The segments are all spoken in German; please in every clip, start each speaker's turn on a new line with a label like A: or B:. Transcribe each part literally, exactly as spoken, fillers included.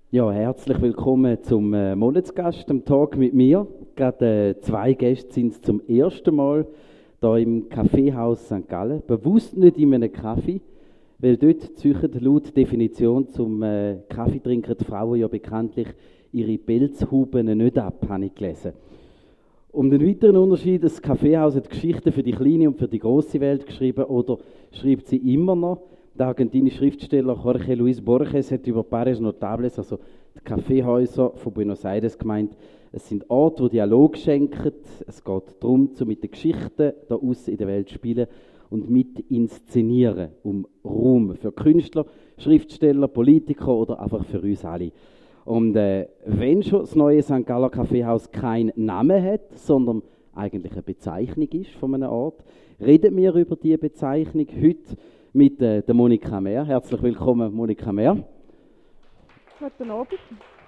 A: Ja, herzlich willkommen zum äh, Monatsgast, am Tag mit mir. Gerade äh, zwei Gäste sind es zum ersten Mal hier im Kaffeehaus Sankt Gallen. Bewusst nicht in einem Kaffee, weil dort züchten laut Definition zum äh, Kaffeetrinken die Frauen ja bekanntlich ihre Pelzhuben nicht ab, habe ich gelesen. Um den weiteren Unterschied, das Kaffeehaus hat Geschichten für die kleine und für die große Welt geschrieben oder schreibt sie immer noch. Der argentinische Schriftsteller Jorge Luis Borges hat über Pares Notables, also die Kaffeehäuser von Buenos Aires, gemeint, es sind Orte, die Dialog schenken. Es geht darum, zu mit den Geschichten da außen in der Welt zu spielen und mit inszenieren, um Raum für Künstler, Schriftsteller, Politiker oder einfach für uns alle. Und äh, wenn schon das neue Sankt Galler Kaffeehaus keinen Namen hat, sondern eigentlich eine Bezeichnung ist von einem Ort, reden wir über diese Bezeichnung heute mit äh, der Monika Mehr. Herzlich willkommen, Monika Mehr.
B: Guten Abend.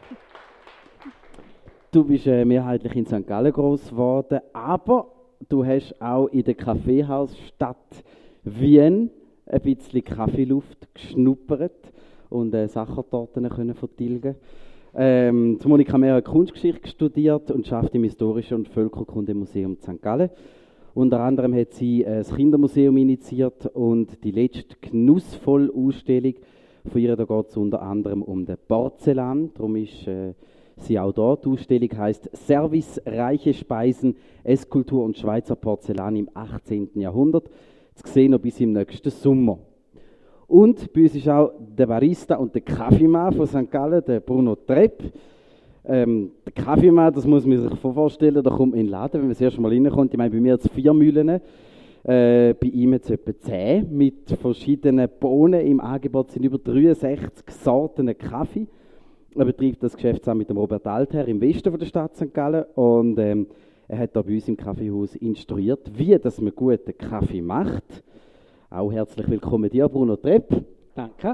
A: Du bist äh, mehrheitlich in Sankt Gallen groß geworden, aber du hast auch in der Kaffeehausstadt Wien ein bisschen Kaffeeluft geschnuppert und äh, Sachertorten können vertilgen. Ähm, Monika Mehr hat Kunstgeschichte studiert und schafft im Historischen und Völkerkundemuseum Sankt Gallen. Unter anderem hat sie äh, das Kindermuseum initiiert und die letzte genussvolle Ausstellung von ihr, da geht es unter anderem um den Porzellan. Darum ist äh, sie auch dort. Die Ausstellung heisst Service, reiche Speisen, Esskultur und Schweizer Porzellan im achtzehnten Jahrhundert. Das sehen wir bis im nächsten Sommer. Und bei uns ist auch der Barista und der Kaffeemann von Sankt Gallen, der Bruno Trepp. Ähm, der Kaffeemann, das muss man sich vorstellen, da kommt man in den Laden, wenn man das erste Mal reinkommt. Ich meine, bei mir hat es vier Mühlen, äh, bei ihm hat es etwa zehn mit verschiedenen Bohnen. Im Angebot sind über dreiundsechzig Sorten Kaffee. Er betreibt das Geschäft zusammen mit dem Robert Altherr im Westen von der Stadt Sankt Gallen und ähm, er hat da bei uns im Kaffeehaus instruiert, wie dass man guten Kaffee macht. Auch herzlich willkommen dir, Bruno Trepp.
B: Danke.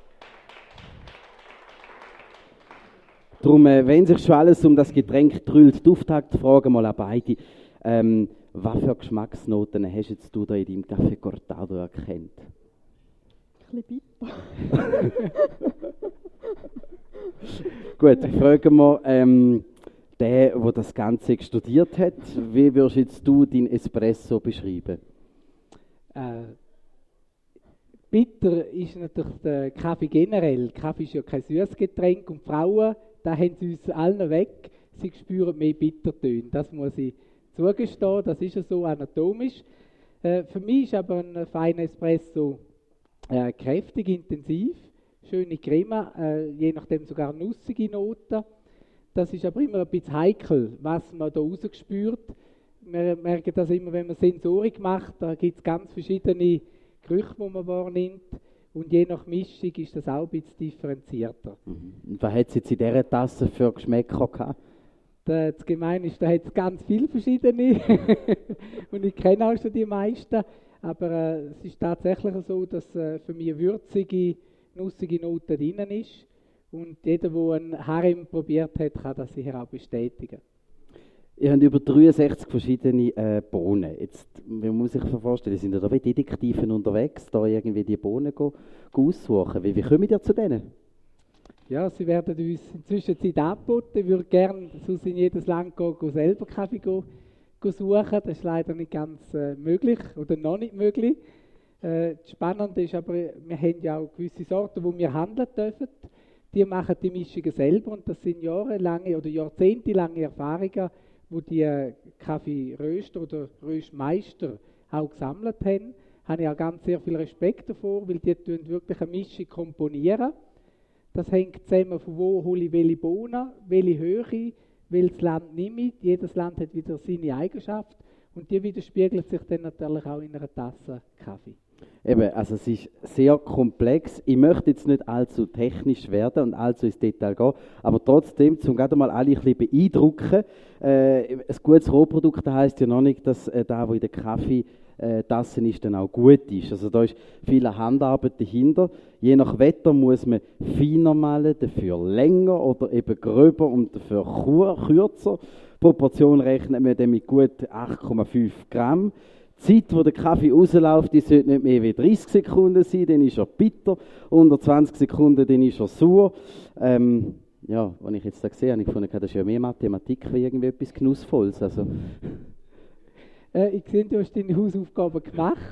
A: Darum, äh, wenn sich schon alles um das Getränk drüllt, die Auftaktfrage mal an beide. Ähm, was für Geschmacksnoten hast jetzt du da in deinem Café Cortado erkannt?
B: Ein bisschen bitter.
A: Gut, fragen wir ähm, den, der das Ganze studiert hat. Wie würdest jetzt du deinen Espresso beschreiben?
B: Äh, bitter ist natürlich der Kaffee generell. Kaffee ist ja kein süßes Getränk und Frauen, da haben sie uns allen weg. Sie spüren mehr Bittertöne. Das muss ich zugestehen, das ist ja so anatomisch. Äh, für mich ist aber ein feiner Espresso äh, kräftig, intensiv, schöne Creme, äh, je nachdem sogar nussige Noten. Das ist aber immer ein bisschen heikel, was man da rausspürt. Wir merken das immer, wenn man Sensorik macht, da gibt es ganz verschiedene Gerüche, die man wahrnimmt. Und je nach Mischung ist das auch ein bisschen differenzierter.
A: Mhm. Und was hat es jetzt in dieser Tasse für Geschmäcker gehabt?
B: Das Gemeine ist, da hat es ganz viele verschiedene. Und ich kenne auch schon die meisten. Aber äh, es ist tatsächlich so, dass äh, für mich eine würzige, nussige Note drin ist. Und jeder, der ein Harem probiert hat, kann das sicher auch bestätigen.
A: Ihr habt über dreiundsechzig verschiedene äh, Bohnen. Jetzt, man muss sich vorstellen, sind ja da wie Detektiven unterwegs, da irgendwie die Bohnen go, go aussuchen. Wie, wie kommen ihr zu denen?
B: Ja, sie werden uns inzwischen Zeit angeboten. Ich würde gerne sonst in jedes Land gehen, gehen selber Kaffee gehen, gehen suchen. Das ist leider nicht ganz äh, möglich oder noch nicht möglich. Äh, das Spannende ist aber, wir haben ja auch gewisse Sorten, die wir handeln dürfen. Die machen die Mischungen selber und das sind jahrelange oder jahrzehntelange Erfahrungen, wo die Kaffeeröster oder Röstmeister auch gesammelt haben. Habe ich auch ganz sehr viel Respekt davor, weil die tun wirklich eine Mischung komponieren. Das hängt zusammen, von wo hole ich welche Bohnen, welche Höhe, welches Land nehme ich. Jedes Land hat wieder seine Eigenschaft und die widerspiegelt sich dann natürlich auch in einer Tasse Kaffee.
A: Eben, also es ist sehr komplex. Ich möchte jetzt nicht allzu technisch werden und allzu ins Detail gehen, aber trotzdem, um gerade mal alle ein bisschen beeindrucken, äh, ein gutes Rohprodukt heisst ja noch nicht, dass äh, da, wo in der Kaffeetasse ist, dann auch gut ist. Also da ist viel Handarbeit dahinter. Je nach Wetter muss man feiner malen, dafür länger oder eben gröber und dafür kürzer. Proportion rechnet man dann mit gut acht Komma fünf Gramm. Die Zeit, wo der Kaffee rausläuft, die sollte nicht mehr wie dreißig Sekunden sein, dann ist er bitter. Unter zwanzig Sekunden, dann ist er sauer. Ähm, ja, als ich jetzt da gesehen habe, habe ich gefunden, das ist ja mehr Mathematik wie irgendwie etwas Genussvolles. Also.
B: Äh, ich sehe, du hast deine Hausaufgaben gemacht.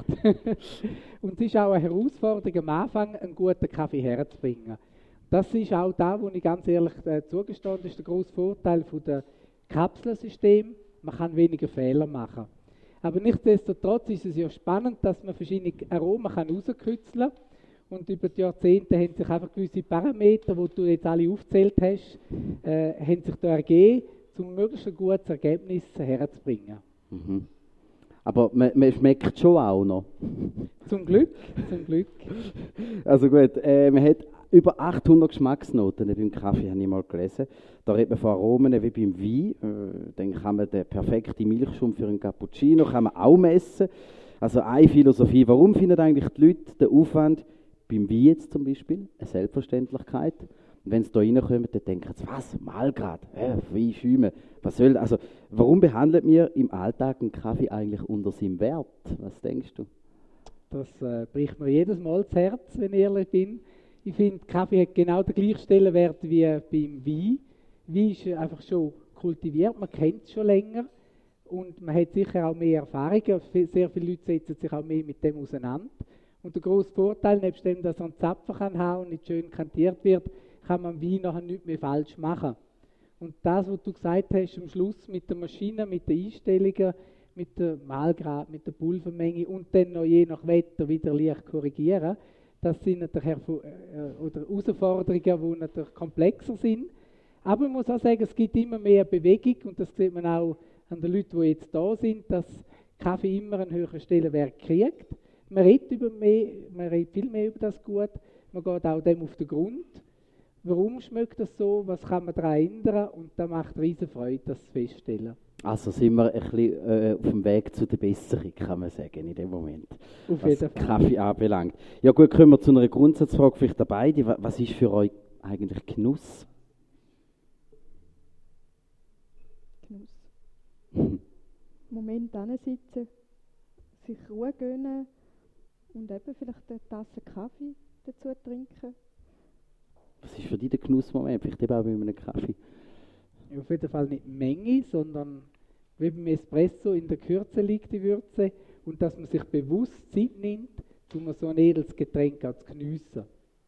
B: Und es ist auch eine Herausforderung, am Anfang einen guten Kaffee herzubringen. Das ist auch da, wo ich ganz ehrlich äh, zugestehe, das ist der grosse Vorteil von der Kapselsystem. Man kann weniger Fehler machen. Aber nichtsdestotrotz ist es ja spannend, dass man verschiedene Aromen herauskitzeln kann. Und über die Jahrzehnte haben sich einfach gewisse Parameter, die du jetzt alle aufgezählt hast, äh, haben sich da ergeben, um möglichst ein gutes Ergebnis herzubringen.
A: Mhm. Aber man, man schmeckt schon auch noch.
B: Zum Glück, zum Glück.
A: Also gut, äh, man hat über achthundert Geschmacksnoten beim Kaffee, habe ich mal gelesen. Da redet man von Aromen wie beim Wein. Äh, dann kann man den perfekten Milchschaum für einen Cappuccino kann man auch messen. Also eine Philosophie. Warum finden eigentlich die Leute den Aufwand beim Wein jetzt zum Beispiel eine Selbstverständlichkeit? Und wenn sie da reinkommen, dann denken sie, was, Mahlgrad, äh, Wein schäumen, was soll das? Also warum behandelt wir im Alltag einen Kaffee eigentlich unter seinem Wert? Was denkst du?
B: Das äh, bricht mir jedes Mal das Herz, wenn ich ehrlich bin. Ich finde, Kaffee hat genau den gleichen Stellenwert wie beim Wein. Wein ist einfach schon kultiviert, man kennt es schon länger und man hat sicher auch mehr Erfahrungen. Sehr viele Leute setzen sich auch mehr mit dem auseinander. Und der grosse Vorteil, nebst dem, dass er einen Zapfen kann haben und nicht schön kantiert wird, kann man am Wein nachher nichts mehr falsch machen. Und das, was du gesagt hast am Schluss mit der Maschine, mit den Einstellungen, mit der Mahlgrad, mit der Pulvermenge und dann noch je nach Wetter wieder leicht korrigieren, das sind natürlich Hervor- äh, oder Herausforderungen, die natürlich komplexer sind. Aber man muss auch sagen, es gibt immer mehr Bewegung und das sieht man auch an den Leuten, die jetzt da sind, dass Kaffee immer einen höheren Stellenwert kriegt. Man redet, über mehr, man redet viel mehr über das Gut, man geht auch dem auf den Grund. Warum schmeckt das so, was kann man daran ändern und da macht riesen Freude, das zu feststellen.
A: Also sind wir ein bisschen äh, auf dem Weg zu der Besserung, kann man sagen, in dem Moment,
B: Auf
A: was
B: jeden Fall.
A: Kaffee anbelangt. Ja gut, kommen wir zu einer Grundsatzfrage vielleicht dabei. Die, was ist für euch eigentlich Genuss?
C: Genuss. Moment hinsitzen, sich Ruhe gönnen und eben vielleicht eine Tasse Kaffee dazu trinken.
A: Was ist für dich der Genussmoment? Vielleicht eben auch mit einem Kaffee.
B: Auf jeden Fall nicht Menge, sondern wie beim Espresso in der Kürze liegt die Würze und dass man sich bewusst Zeit nimmt, um so ein edles Getränk auch zu geniessen.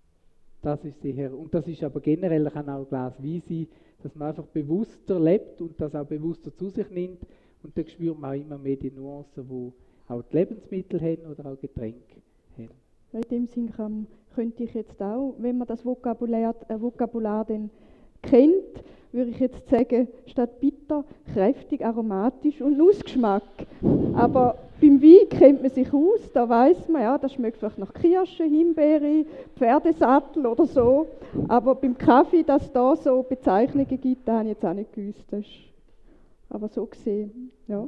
B: Das ist sicher, und das ist aber generell, kann auch ein Glas Wein sein, dass man einfach bewusster lebt und das auch bewusster zu sich nimmt und dann spürt man auch immer mehr die Nuancen, die auch die Lebensmittel haben oder auch Getränke haben.
C: In dem Sinn kann, könnte ich jetzt auch, wenn man das Vokabular, äh, Vokabular dann kennt, würde ich jetzt sagen, statt bitter, kräftig, aromatisch und Nussgeschmack. Aber beim Wein kennt man sich aus, da weiß man, ja, das schmeckt vielleicht nach Kirsche, Himbeere, Pferdesattel oder so. Aber beim Kaffee, dass es da so Bezeichnungen gibt, da habe ich jetzt auch nicht gewusst. Das ist aber so gesehen, ja.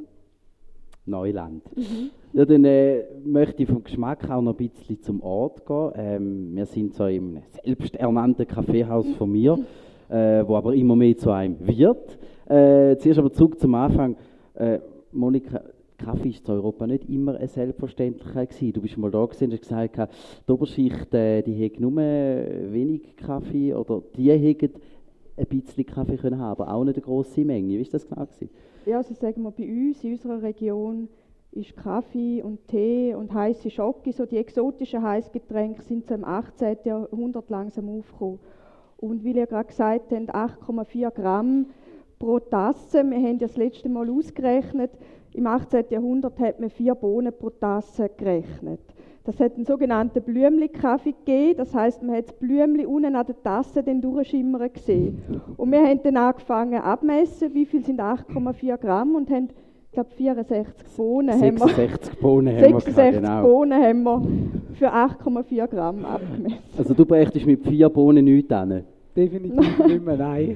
A: Neuland.
C: Mhm.
A: Ja, dann äh, möchte ich vom Geschmack auch noch ein bisschen zum Ort gehen. Ähm, wir sind so im selbsternannten Kaffeehaus von mir, äh, wo aber immer mehr zu einem wird. Äh, zuerst aber zurück zum Anfang. Äh, Monika, Kaffee ist in Europa nicht immer eine Selbstverständlichkeit gewesen. Du bist mal da gewesen und hast gesagt, die Oberschicht, äh, die hat nur wenig Kaffee oder die hätten ein bisschen Kaffee können haben, aber auch nicht eine grosse Menge. Wie war das genau gewesen?
C: Ja, also sagen wir, bei uns, in unserer Region, ist Kaffee und Tee und heiße Schoki, so die exotischen Heißgetränke, sind so im achtzehnten Jahrhundert langsam aufgekommen. Und wie ihr gerade gesagt habt, acht Komma vier Gramm pro Tasse. Wir haben das letzte Mal ausgerechnet, im achtzehnten Jahrhundert hat man vier Bohnen pro Tasse gerechnet. Das hat einen sogenannten Blümli-Kaffee gegeben, das heisst, man hat das Blümli unten an der Tasse dann durchschimmern gesehen. Und wir haben dann angefangen abmessen, wie viel sind acht Komma vier Gramm und haben, ich glaube, vierundsechzig Bohnen
A: sechsundsechzig Bohnen
C: haben wir,
A: haben wir gehabt, genau.
C: Bohnen haben wir für acht Komma vier Gramm abgemessen.
A: Also du bräuchtest mit vier Bohnen nichts an.
B: Definitiv nicht mehr, nein.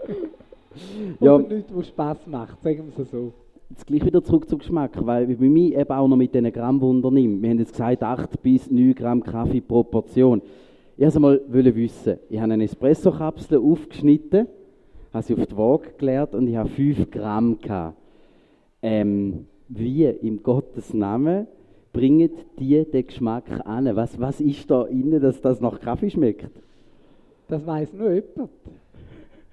A: Ja.
B: Oder nichts, was Spass macht, sagen wir es so.
A: Jetzt gleich wieder zurück zum Geschmack, weil bei mir eben auch noch mit diesen Grammwunder nimmt. Wir haben jetzt gesagt, acht bis neun Gramm Kaffee pro Portion. Ich wollte einmal wissen, ich habe eine Espresso-Kapsel aufgeschnitten, habe sie auf die Waage geleert und ich habe fünf Gramm gehabt. Ähm, wie, im Gottes Namen, bringen die den Geschmack an? Was, was ist da drin, dass das nach Kaffee schmeckt?
B: Das weiss nur jemand.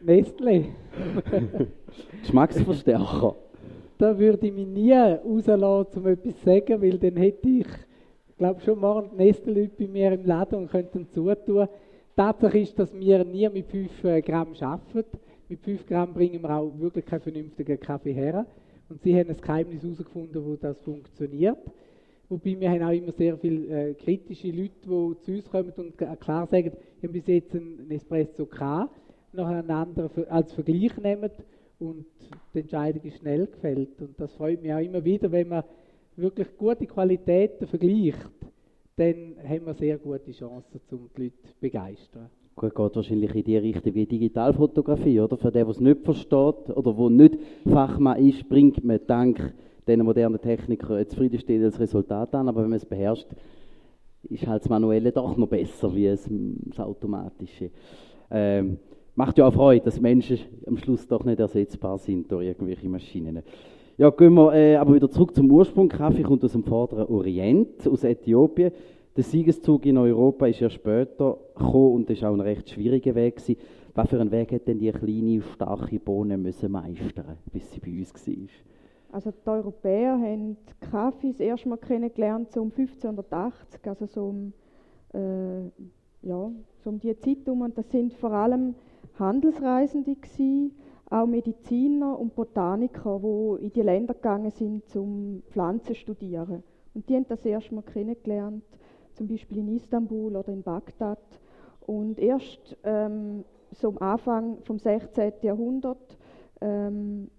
B: Nestlé.
A: Geschmacksverstärker.
B: Da würde ich mich nie rauslassen, um etwas zu sagen, weil dann hätte ich, ich glaube schon morgen die Nestlé-Leute bei mir im Laden und könnten zutun. Tatsache ist, dass wir nie mit fünf Gramm arbeiten. Mit fünf Gramm bringen wir auch wirklich keinen vernünftigen Kaffee her. Und sie haben ein Geheimnis herausgefunden, wo das funktioniert. Wobei wir haben auch immer sehr viele äh, kritische Leute, die zu uns kommen und klar sagen, wir haben bis jetzt einen Espresso gehabt, nachher einen anderen als Vergleich nehmen und die Entscheidung ist schnell gefällt. Und das freut mich auch immer wieder, wenn man wirklich gute Qualitäten vergleicht, dann haben wir sehr gute Chancen, um die Leute zu begeistern.
A: Gut, geht wahrscheinlich in die Richtung wie Digitalfotografie, oder? Für den, der es nicht versteht oder der nicht Fachmann ist, bringt man dank diesen modernen Techniker ein zufriedenstellendes Resultat an, aber wenn man es beherrscht, ist halt das Manuelle doch noch besser wie das, das Automatische. Ähm, macht ja auch Freude, dass Menschen am Schluss doch nicht ersetzbar sind durch irgendwelche Maschinen. Ja, gehen wir äh, aber wieder zurück zum Ursprung. Kaffee kommt aus dem vorderen Orient, aus Äthiopien. Der Siegeszug in Europa ist ja später gekommen und das war auch ein recht schwieriger Weg gewesen. Was für einen Weg hat denn die kleine, starke Bohne müssen meistern, bis sie bei uns war?
C: Also die Europäer haben Kaffee das erste Mal kennengelernt, so um fünfzehnhundertachtzig, also so um, äh, ja, so um die Zeit herum. Und das sind vor allem Handelsreisende gewesen, auch Mediziner und Botaniker, die in die Länder gegangen sind, um Pflanzen zu studieren. Und die haben das erste Mal kennengelernt, zum Beispiel in Istanbul oder in Bagdad. Und erst ähm, so am Anfang vom sechzehnten Jahrhundert, ähm,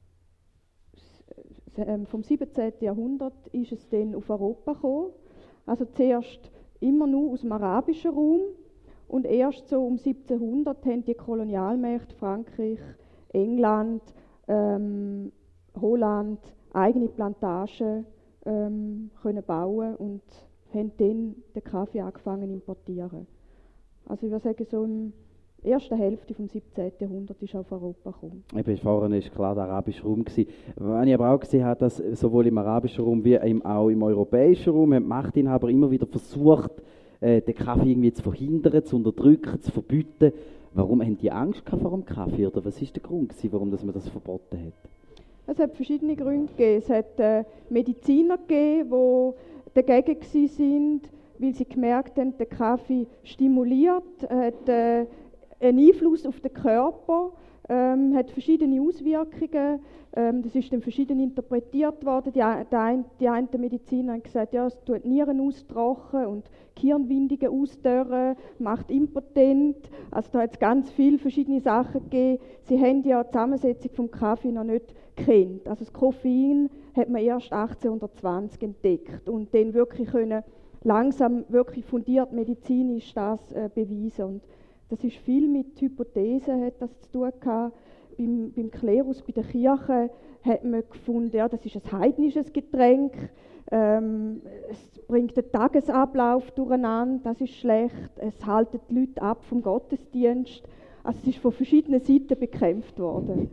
C: vom siebzehnten Jahrhundert ist es dann auf Europa gekommen. Also zuerst immer nur aus dem arabischen Raum und erst so um siebzehnhundert haben die Kolonialmächte Frankreich, England, ähm, Holland eigene Plantagen ähm, können bauen und haben dann den Kaffee angefangen zu importieren. Also ich würde sagen, so im erste Hälfte des siebzehnten Jahrhunderts ist auf Europa gekommen.
A: Eben, vorhin war klar der arabische Raum. Was ich aber auch gesehen habe, dass sowohl im arabischen Raum wie auch im europäischen Raum haben die Machtinhaber immer wieder versucht, den Kaffee irgendwie zu verhindern, zu unterdrücken, zu verbieten. Warum haben die Angst vor dem Kaffee? Oder was war der Grund, warum man das verboten hat?
C: Es hat verschiedene Gründe gegeben. Es hat äh, Mediziner gegeben, die dagegen waren, weil sie gemerkt haben, der Kaffee stimuliert, hat äh, einen Einfluss auf den Körper, ähm, hat verschiedene Auswirkungen. Ähm, das ist dann verschieden interpretiert worden. Die, ein, die einen Mediziner haben gesagt, ja, es tut Nieren austrocknen und Gehirnwindungen ausdörren, macht impotent. Also da hat es ganz viele verschiedene Sachen gegeben. Sie haben ja die Zusammensetzung vom Kaffee noch nicht gekannt. Also das Koffein hat man erst achtzehnhundertzwanzig entdeckt und dann wirklich können langsam, wirklich fundiert medizinisch das äh, beweisen. Und das ist viel mit Hypothesen hat das zu tun gehabt. Beim, beim Klerus, bei der Kirche, hat man gefunden, ja, das ist ein heidnisches Getränk, ähm, es bringt den Tagesablauf durcheinander, das ist schlecht, es haltet die Leute ab vom Gottesdienst. Also es ist von verschiedenen Seiten bekämpft worden.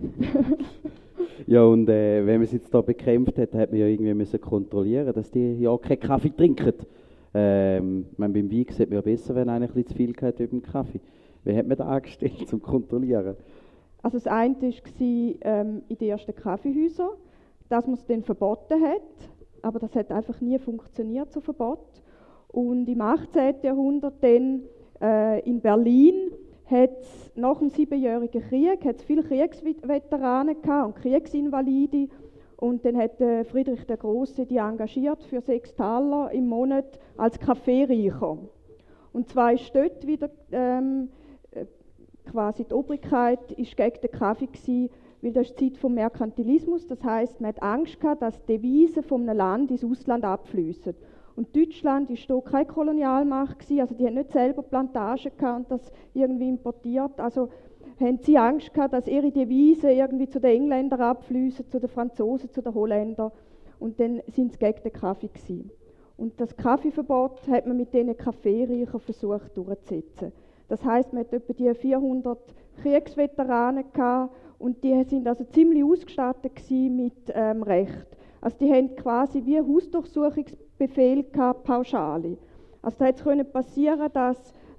A: Ja, und äh, wenn man es jetzt da bekämpft hat, hat man ja irgendwie müssen kontrollieren, dass die ja keinen Kaffee trinken. Ähm, meine, beim Wein sieht man ja besser, wenn einer ein bisschen zu viel hat über den Kaffee. Wie hat man das angestellt, um zu kontrollieren? Also
C: das eine war ähm, in den ersten Kaffeehäusern, dass man es dann verboten hat, aber das hat einfach nie funktioniert, so Verbot. Und im achtzehnten Jahrhundert dann äh, in Berlin hat es nach dem Siebenjährigen Krieg hat's viele Kriegsveteranen gehabt und Kriegsinvalide. Und dann hat äh, Friedrich der Große die engagiert für sechs Taler im Monat als Kaffeereicher. Und zwar ist dort wieder ähm, quasi die Obrigkeit ist gegen den Kaffee gewesen, weil das ist die Zeit vom Merkantilismus. Das heisst, man hat Angst gehabt, dass Devisen von einem Land ins Ausland abfließen. Und Deutschland war hier keine Kolonialmacht gewesen, also die haben nicht selber Plantagen gehabt und das irgendwie importiert. Also haben sie Angst gehabt, dass ihre Devisen irgendwie zu den Engländern abfließen, zu den Franzosen, zu den Holländern. Und dann sind sie gegen den Kaffee gewesen. Und das Kaffeeverbot hat man mit diesen Kaffeereichern versucht durchzusetzen. Das heisst, man hat etwa die vierhundert Kriegsveteranen gehabt und die sind also ziemlich ausgestattet gewesen mit ähm, Recht. Also die haben quasi wie Hausdurchsuchungsbefehl gehabt, Pauschale. Also da hätte es passieren, dass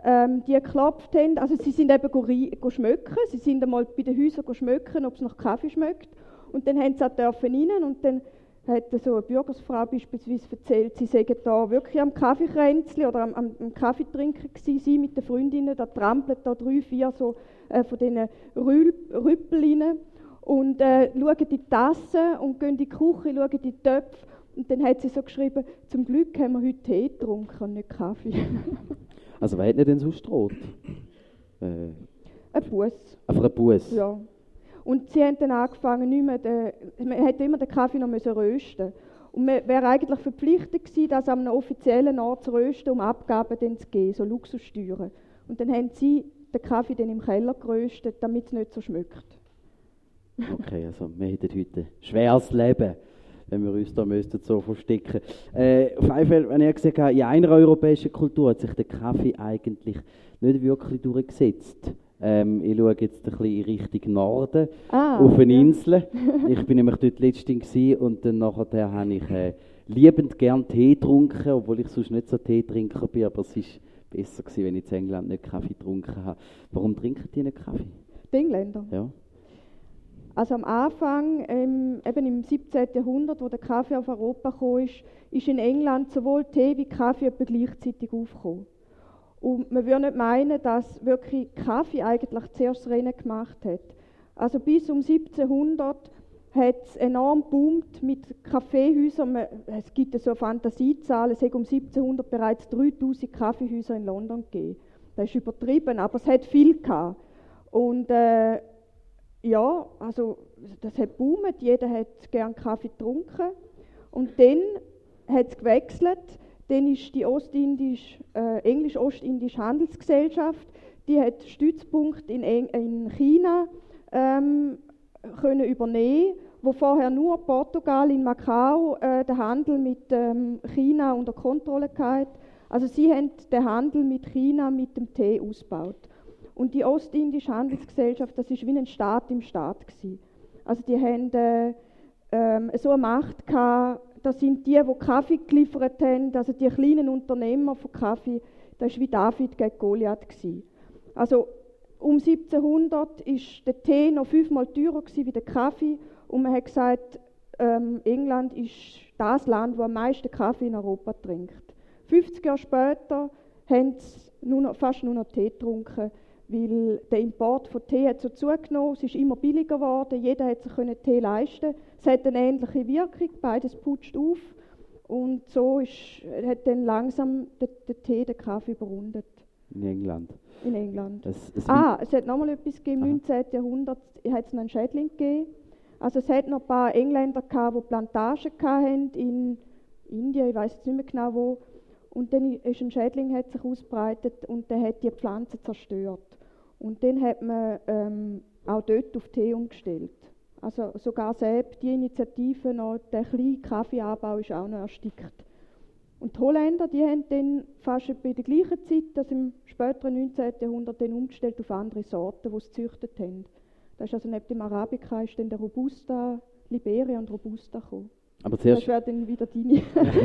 C: ähm, die geklopft haben. Also sie sind eben go, go schmecken, sie sind einmal bei den Häusern go schmecken, ob es nach Kaffee schmeckt. Und dann haben sie auch dürfen rein und dann hat so eine Bürgersfrau beispielsweise erzählt, sie seien da wirklich am Kaffeekränzli oder am, am, am Kaffeetrinken gewesen, sie mit den Freundinnen, da trampeln da drei, vier so äh, von diesen Rüppel rein und äh, schauen in die Tassen und gehen in die Küche, schauen in die Töpfe. Und dann hat sie so geschrieben, zum Glück haben wir heute Tee getrunken und nicht Kaffee.
A: Also wer hat nicht denn sonst droht? Äh,
C: ein Bus.
A: Einfach ein Bus?
C: Ja. Und sie haben dann angefangen, nicht mehr den, man hätte immer den Kaffee noch müssen rösten. Und man wäre eigentlich verpflichtet gewesen, das an einem offiziellen Ort zu rösten, um Abgaben dann zu geben, so Luxussteuern. Und dann haben sie den Kaffee dann im Keller geröstet, damit es nicht so schmeckt.
A: Okay, also wir hätten heute ein schweres Leben, wenn wir uns da müssten so verstecken. Äh, auf jeden Fall, wenn ich gesagt habe, in einer europäischen Kultur hat sich der Kaffee eigentlich nicht wirklich durchgesetzt. Ähm, ich schaue jetzt ein bisschen in Richtung Norden,
C: ah,
A: auf eine
C: ja.
A: Insel. Ich bin nämlich dort letztens gewesen und dann nachher habe ich äh, liebend gern Tee getrunken, obwohl ich sonst nicht so Teetrinker bin, aber es war besser gewesen, wenn ich in England nicht Kaffee getrunken habe. Warum trinken die nicht Kaffee?
C: Die Engländer?
A: Ja.
C: Also am Anfang, ähm, eben im siebzehnten Jahrhundert, wo der Kaffee auf Europa kam, ist, ist in England sowohl Tee wie Kaffee etwa gleichzeitig aufgekommen. Und man würde nicht meinen, dass wirklich Kaffee eigentlich zuerst das Rennen gemacht hat. Also bis um siebzehnhundert hat es enorm geboomt mit Kaffeehäusern. Es gibt so eine Fantasiezahl, es hat um siebzehnhundert bereits dreitausend Kaffeehäuser in London gegeben. Das ist übertrieben, aber es hat viel gehabt. Und äh, ja, also das hat geboomt, jeder hat gern Kaffee getrunken. Und dann hat es gewechselt. Dann ist die Ostindisch, äh, englisch-ostindische Handelsgesellschaft, die hat Stützpunkt in, Eng in China ähm, können übernehmen, wo vorher nur Portugal in Macau äh, den Handel mit ähm, China unter Kontrolle hatte. Also sie haben den Handel mit China mit dem Tee ausgebaut. Und die Ostindische Handelsgesellschaft, das ist wie ein Staat im Staat gewesen. Also die haben äh, ähm, so eine Macht gehabt. Das sind die, die Kaffee geliefert haben, also die kleinen Unternehmer von Kaffee, das war wie David gegen Goliath gewesen. Also um siebzehnhundert war der Tee noch fünfmal teurer gewesen wie der Kaffee und man hat gesagt, ähm, England ist das Land, das am meisten Kaffee in Europa trinkt. fünfzig Jahre später haben sie nur noch, fast nur noch Tee getrunken, weil der Import von Tee hat so zugenommen, es ist immer billiger geworden, jeder hat sich Tee leisten. Es hat eine ähnliche Wirkung, beides putscht auf und so ist, hat dann langsam der, der Tee den Kaffee überrundet.
A: In England?
C: In England.
A: Es, es
C: ah, es hat nochmal etwas gegeben, im neunzehnten Jahrhundert hat es noch einen Schädling gegeben. Also es hat noch ein paar Engländer gehabt, die Plantagen hatten in Indien, ich weiß jetzt nicht mehr genau wo. Und dann ist ein Schädling hat sich ausgebreitet und der hat die Pflanze zerstört. Und dann hat man ähm, auch dort auf Tee umgestellt. Also sogar selbst die Initiative, noch, der kleine Kaffeeanbau ist auch noch erstickt. Und die Holländer, die haben dann fast bei der gleichen Zeit, das im späteren neunzehnten Jahrhundert, dann umgestellt auf andere Sorten, die sie gezüchtet haben. Das ist also neben dem Arabica ist dann der Robusta, Liberia und Robusta gekommen.
A: Aber zuerst
C: das wäre dann wieder deine.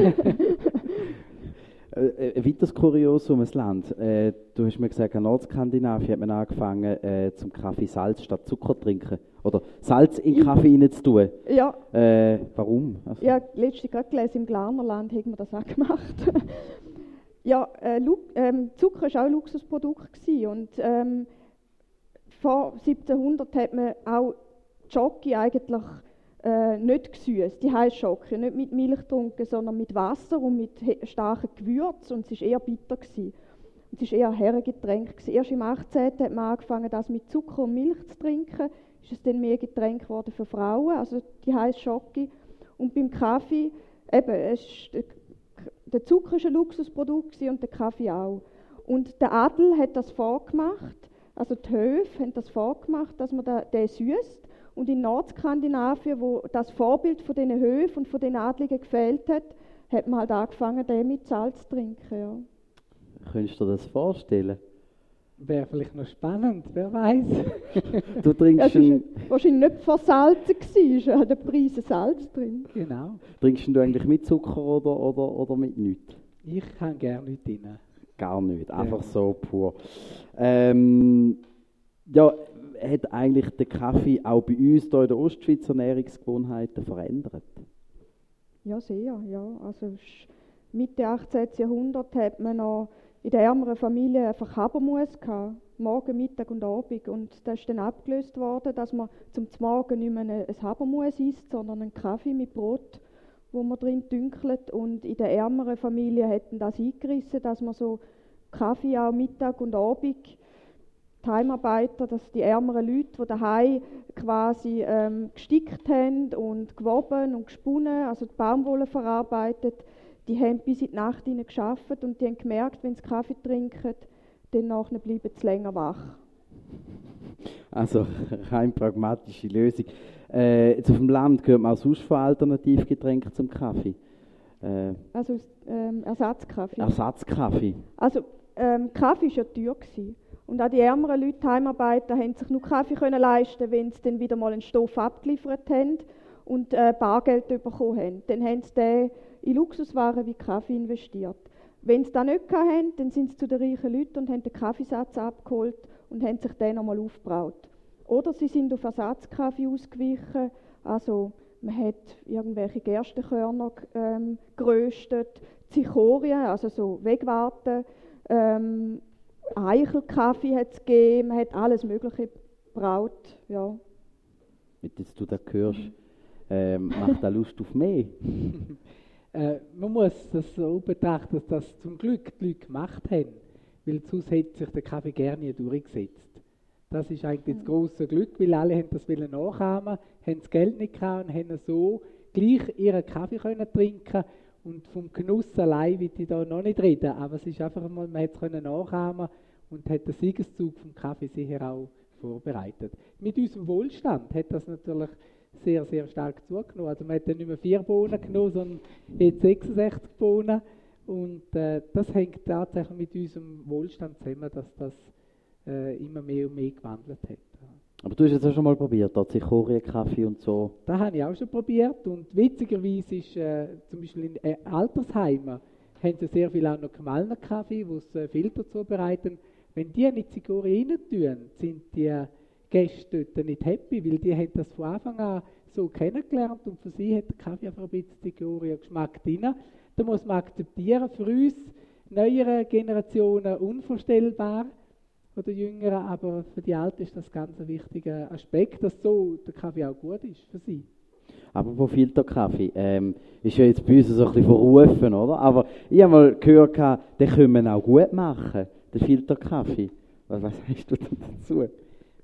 A: Ein weiteres Kuriosum, ein Land. Äh, du hast mir gesagt, in Nordskandinavien hat man angefangen, äh, zum Kaffee Salz statt Zucker zu trinken. Oder Salz in Kaffee rein zu tun.
C: Ja.
A: Äh, warum? Also.
C: Ja, letztens gerade gelesen, im Glarnerland haben wir das auch gemacht. ja, äh, ähm, Zucker war auch ein Luxusprodukt gewesen. Und ähm, vor siebzehnhundert hat man auch Jockey eigentlich Äh, nicht gesüßt, die heisst Schoki, nicht mit Milch getrunken, sondern mit Wasser und mit starken Gewürzen und es war eher bitter gewesen. Und es war eher ein Herrengetränk gewesen. Erst im achtzehnten hat man angefangen, das mit Zucker und Milch zu trinken, ist es dann mehr Getränk geworden für Frauen, also die heisst Schoki. Und beim Kaffee, eben, es ist, der Zucker war ein Luxusprodukt gewesen und der Kaffee auch. Und der Adel hat das vorgemacht, also die Höfe haben das vorgemacht, dass man da, den süßt. Und in Nordskandinavien, wo das Vorbild von diesen Höfen und von den Adligen gefehlt hat, hat man halt angefangen, den mit Salz zu trinken. Ja.
A: Könntest du dir das vorstellen?
B: Wäre vielleicht noch spannend, wer weiß.
A: Du trinkst
C: ja,
A: ein,
C: wahrscheinlich nicht versalzen gewesen, es hat der Preis Salz drin.
B: Genau.
A: Trinkst du eigentlich mit Zucker oder, oder, oder mit nichts?
B: Ich habe gerne nichts drin.
A: gar nicht, einfach ja. so pur. Ähm, ja, hat eigentlich der Kaffee auch bei uns hier in der Ostschweiz Ernährungsgewohnheiten verändert?
C: Ja, sehr, ja. Also Mitte achtzehnten. Jahrhundert hat man noch in der ärmeren Familie einfach Habermus gehabt, Morgen, Mittag und Abend. Und das ist dann abgelöst worden, dass man zum Morgen nicht mehr ein Habermus isst, sondern einen Kaffee mit Brot, wo man drin dünkelt. Und in der ärmeren Familie hätten das eingerissen, dass man so Kaffee auch Mittag und Abend, die Heimarbeiter, dass die ärmeren Leute, die daheim quasi ähm, gestickt haben und gewoben und gesponnen, also die Baumwolle verarbeitet, die haben bis in die Nacht hinein gearbeitet und die haben gemerkt, wenn sie Kaffee trinken, dann nachher bleiben sie länger wach.
A: Also rein pragmatische Lösung. Äh, jetzt auf dem Land gehört man auch sonst von Alternativgetränken zum Kaffee. Äh,
C: also ähm, Ersatzkaffee.
A: Ersatzkaffee.
C: Also ähm, Kaffee war ja teuer gewesen. Und auch die ärmeren Leute, die Heimarbeiter, haben sich nur Kaffee können leisten, wenn sie dann wieder mal einen Stoff abgeliefert haben und äh, Bargeld bekommen haben. Dann haben sie den in Luxuswaren wie Kaffee investiert. Wenn sie das nicht hatten, dann sind sie zu den reichen Leuten und haben den Kaffeesatz abgeholt und haben sich den nochmal aufgebraut. Oder sie sind auf Ersatzkaffee ausgewichen, also man hat irgendwelche Gerstenkörner ähm, geröstet, Zichorien, also so Wegwarten, ähm, Eichelkaffee hat es gegeben, man hat alles Mögliche gebraut, ja.
A: Wenn du das hörst, ähm, macht das Lust auf mehr?
B: äh, man muss das so betrachten, dass das zum Glück die Leute gemacht haben, weil sonst hätte sich der Kaffee gerne durchgesetzt. Das ist eigentlich das grosse Glück, weil alle haben das nachahmen, haben das Geld nicht gehabt und haben so gleich ihren Kaffee können trinken. Und vom Genuss allein will ich da noch nicht reden, aber es ist einfach mal, man hat es können nachahmen und hat den Siegeszug vom Kaffee sicher auch vorbereitet. Mit unserem Wohlstand hat das natürlich sehr, sehr stark zugenommen. Also man hat dann nicht mehr vier Bohnen genommen, sondern jetzt sechsundsechzig Bohnen. Und äh, das hängt tatsächlich mit unserem Wohlstand zusammen, dass das äh, immer mehr und mehr gewandelt hat.
A: Aber du hast jetzt auch schon mal probiert, da Zichorien-Kaffee und so?
B: Das habe ich auch schon probiert und witzigerweise ist äh, zum Beispiel in äh, Altersheimen haben sie sehr viel auch noch gemahlenen Kaffee, wo sie äh, Filter zubereiten. Wenn die nicht Zichorien rein tun, sind die Gäste dort nicht happy, weil die haben das von Anfang an so kennengelernt und für sie hat der Kaffee einfach ein bisschen Zichorien-Geschmack drin. Da muss man akzeptieren, für uns neuere Generationen unvorstellbar, oder Jüngeren, aber für die Alten ist das ganz ein wichtiger Aspekt, dass so der Kaffee auch gut ist für sie.
A: Aber von Filterkaffee, ähm, ist ja jetzt bei uns so ein bisschen verrufen, oder? Aber ich habe mal gehört, den können wir auch gut machen, den Filterkaffee. Was, was sagst du dazu?
B: Äh,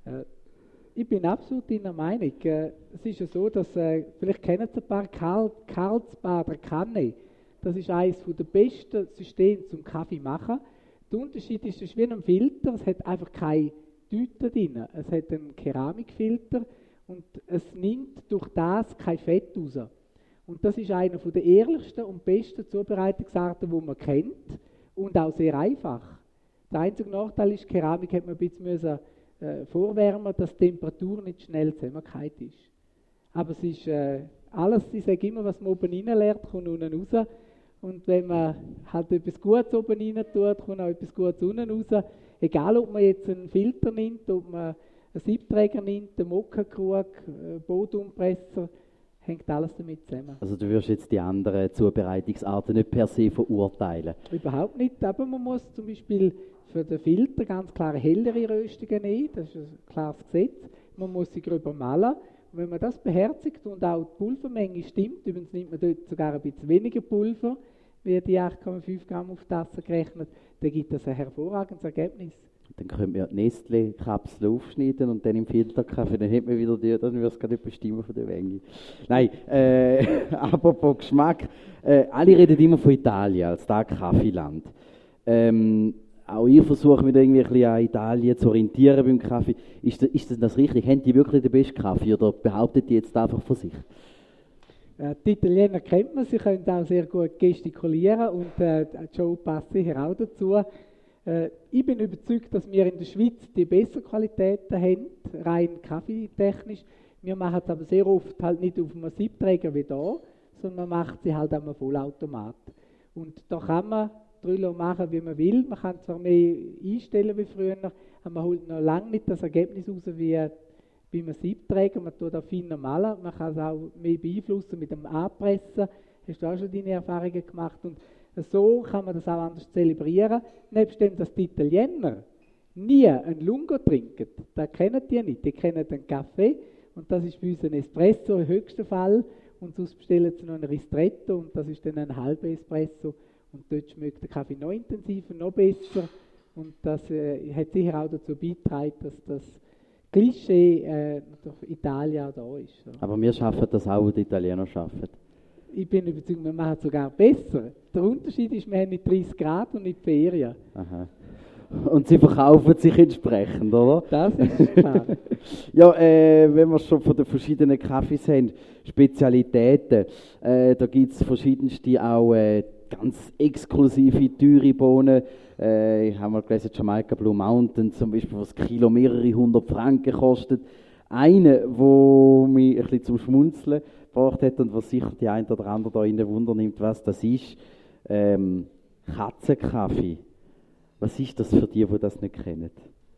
B: ich bin absolut deiner Meinung. Äh, es ist ja so, dass, äh, vielleicht kennen Sie ein paar Karl, Karlsbader Kanne. Das ist eines der besten Systeme zum Kaffee machen. Der Unterschied ist, es ist wie ein Filter, es hat einfach keine Tüte drin. Es hat einen Keramikfilter und es nimmt durch das kein Fett raus. Und das ist einer der ehrlichsten und besten Zubereitungsarten, die man kennt und auch sehr einfach. Der einzige Nachteil ist, Keramik hat man ein bisschen müssen, äh, vorwärmen, dass die Temperatur nicht schnell zusammengefallen ist. Aber es ist äh, alles, ich sage immer, was man oben reinleert, kommt unten raus. Und wenn man halt etwas Gutes oben rein tut, kommt auch etwas Gutes unten raus. Egal, ob man jetzt einen Filter nimmt, ob man einen Siebträger nimmt, einen Mokkakrug, einen Bodumpresser, hängt alles damit zusammen.
A: Also du wirst jetzt die anderen Zubereitungsarten nicht per se verurteilen?
B: Überhaupt nicht, aber man muss zum Beispiel für den Filter ganz klare hellere Röstungen nehmen, das ist ein klares Gesetz. Man muss sie gröber malen. Und wenn man das beherzigt und auch die Pulvermenge stimmt, übrigens nimmt man dort sogar ein bisschen weniger Pulver, wie die acht Komma fünf Gramm auf die Tasse gerechnet, dann gibt das ein hervorragendes Ergebnis.
A: Dann könnte man die Nestle-Kapsel aufschneiden und dann im Filterkaffee, dann hätte man wieder die, dann würde es gar nicht bestimmen von der Menge. Nein, äh, apropos Geschmack, äh, alle reden immer von Italien als das Kaffeeland. Ähm, auch ihr versucht mich irgendwie ein bisschen an Italien zu orientieren beim Kaffee. Ist das, ist das richtig? Haben die wirklich den besten Kaffee oder behauptet die jetzt einfach von sich?
B: Äh, die Italiener kennt man, sie können auch sehr gut gestikulieren und äh, Joe passt sicher auch dazu. Äh, ich bin überzeugt, dass wir in der Schweiz die besseren Qualitäten haben, rein kaffeetechnisch. Wir machen es aber sehr oft halt nicht auf einem Siebträger wie da, sondern man macht sie halt an einem Vollautomat. Und da kann man drüllen und machen, wie man will. Man kann zwar mehr einstellen wie früher, aber man holt noch lange nicht das Ergebnis raus wie beim Siebträger. Man tut auch feiner malen, man kann es auch mehr beeinflussen mit dem Anpressen. Hast du auch schon deine Erfahrungen gemacht? Und so kann man das auch anders zelebrieren. Nebst dem, dass die Italiener nie einen Lungo trinken, das kennen die nicht. Die kennen einen Kaffee und das ist bei uns ein Espresso im höchsten Fall. Und sonst bestellen sie noch ein Ristretto und das ist dann ein halber Espresso. Und dort schmeckt der Kaffee noch intensiver, noch besser. Und das äh, hat sicher auch dazu beigetragen, dass das Klischee äh, durch Italien auch da ist. Ja.
A: Aber wir schaffen das auch, die Italiener schaffen.
B: Ich bin überzeugt, wir machen es sogar besser. Der Unterschied ist, wir haben nicht dreißig Grad und nicht Ferien.
A: Aha. Und sie verkaufen sich entsprechend, oder?
B: Das ist klar.
A: Ja, äh, wenn wir schon von den verschiedenen Kaffees haben, Spezialitäten, äh, da gibt es verschiedenste auch äh, ganz exklusive, teure Bohnen. Äh, ich habe mal gelesen, Jamaica Blue Mountain zum Beispiel, was Kilo mehrere hundert Franken kostet. Eine, wo mich ein bisschen zum Schmunzeln gebracht hat und was sicher die ein oder andere da in den Wunder nimmt, was das ist, ähm, Katzenkaffee. Was ist das für die, die das nicht kennen?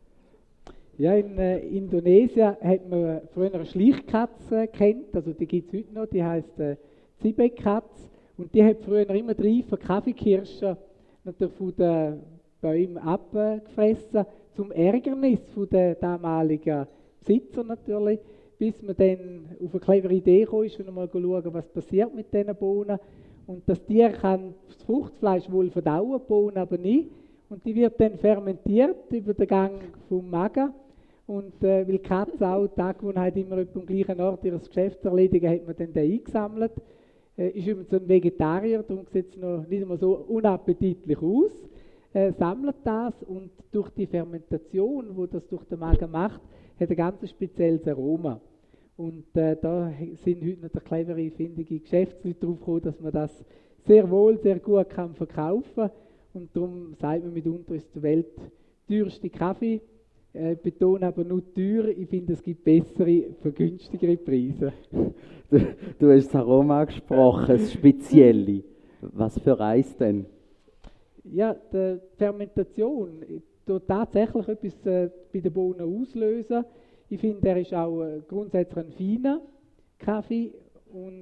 B: Ja, in äh, Indonesien hat man früher eine Schleichkatze kennt, also die gibt es heute noch, die heisst äh, Zibek-Katze. Und die hat früher immer drei von Kaffeekirschen natürlich von den Bäumen abgefressen, zum Ärgernis von den damaligen Besitzer natürlich, bis man dann auf eine clevere Idee kam, ist und mal schauen, was passiert mit diesen Bohnen. Und das Tier kann das Fruchtfleisch wohl verdauen, die Bohnen aber nicht. Und die wird dann fermentiert über den Gang vom Magen. Und äh, weil die Katze auch die Angewohnheit immer am gleichen Ort ihr Geschäft zu erledigen, hat man dann den eingesammelt. Äh, ist übrigens ein Vegetarier, darum sieht es noch nicht einmal so unappetitlich aus. Äh, sammelt das und durch die Fermentation, wo das durch den Magen macht, hat ein ganz spezielles Aroma. Und äh, da sind heute noch clevere, findige Geschäftsleute drauf gekommen, dass man das sehr wohl, sehr gut kann verkaufen kann. Und darum sagt man mitunter, ist der Welt teuerste Kaffee. Äh, betone aber nur teuer. Ich finde, es gibt bessere, vergünstigere Preise.
A: Du, du hast das Aroma angesprochen, das Spezielle. Was für Eis denn?
B: Ja, die Fermentation tut tatsächlich etwas äh, bei den Bohnen auslösen. Ich finde, er ist auch äh, grundsätzlich ein feiner Kaffee. Und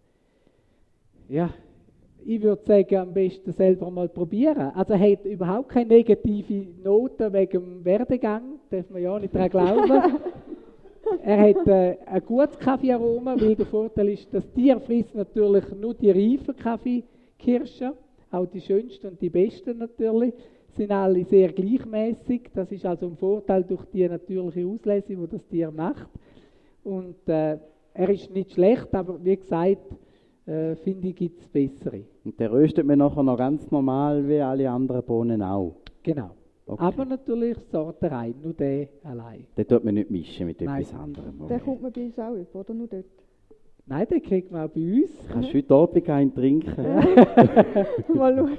B: ja, ich würde sagen, am besten selber mal probieren. Also er hat überhaupt keine negative Noten wegen dem Werdegang, darf man ja nicht daran glauben. Er hat äh, ein gutes Kaffeearoma, weil der Vorteil ist, das Tier frisst natürlich nur die reifen Kaffeekirschen, auch die schönsten und die besten natürlich, sind alle sehr gleichmäßig. Das ist also ein Vorteil durch die natürliche Auslese, die das Tier macht. Und äh, er ist nicht schlecht, aber wie gesagt, Äh, finde ich, gibt es bessere.
A: Und der röstet man nachher noch ganz normal, wie alle anderen Bohnen auch?
B: Genau. Okay. Aber natürlich Sorte rein, nur der allein.
A: Den tut man nicht mischen mit
B: Nein.
A: etwas anderem.
C: Den kommt man bei uns auch über, oder nur dort?
B: Nein, den kriegt man auch bei uns.
A: Kannst du heute Abend einen trinken?
C: Mal schauen.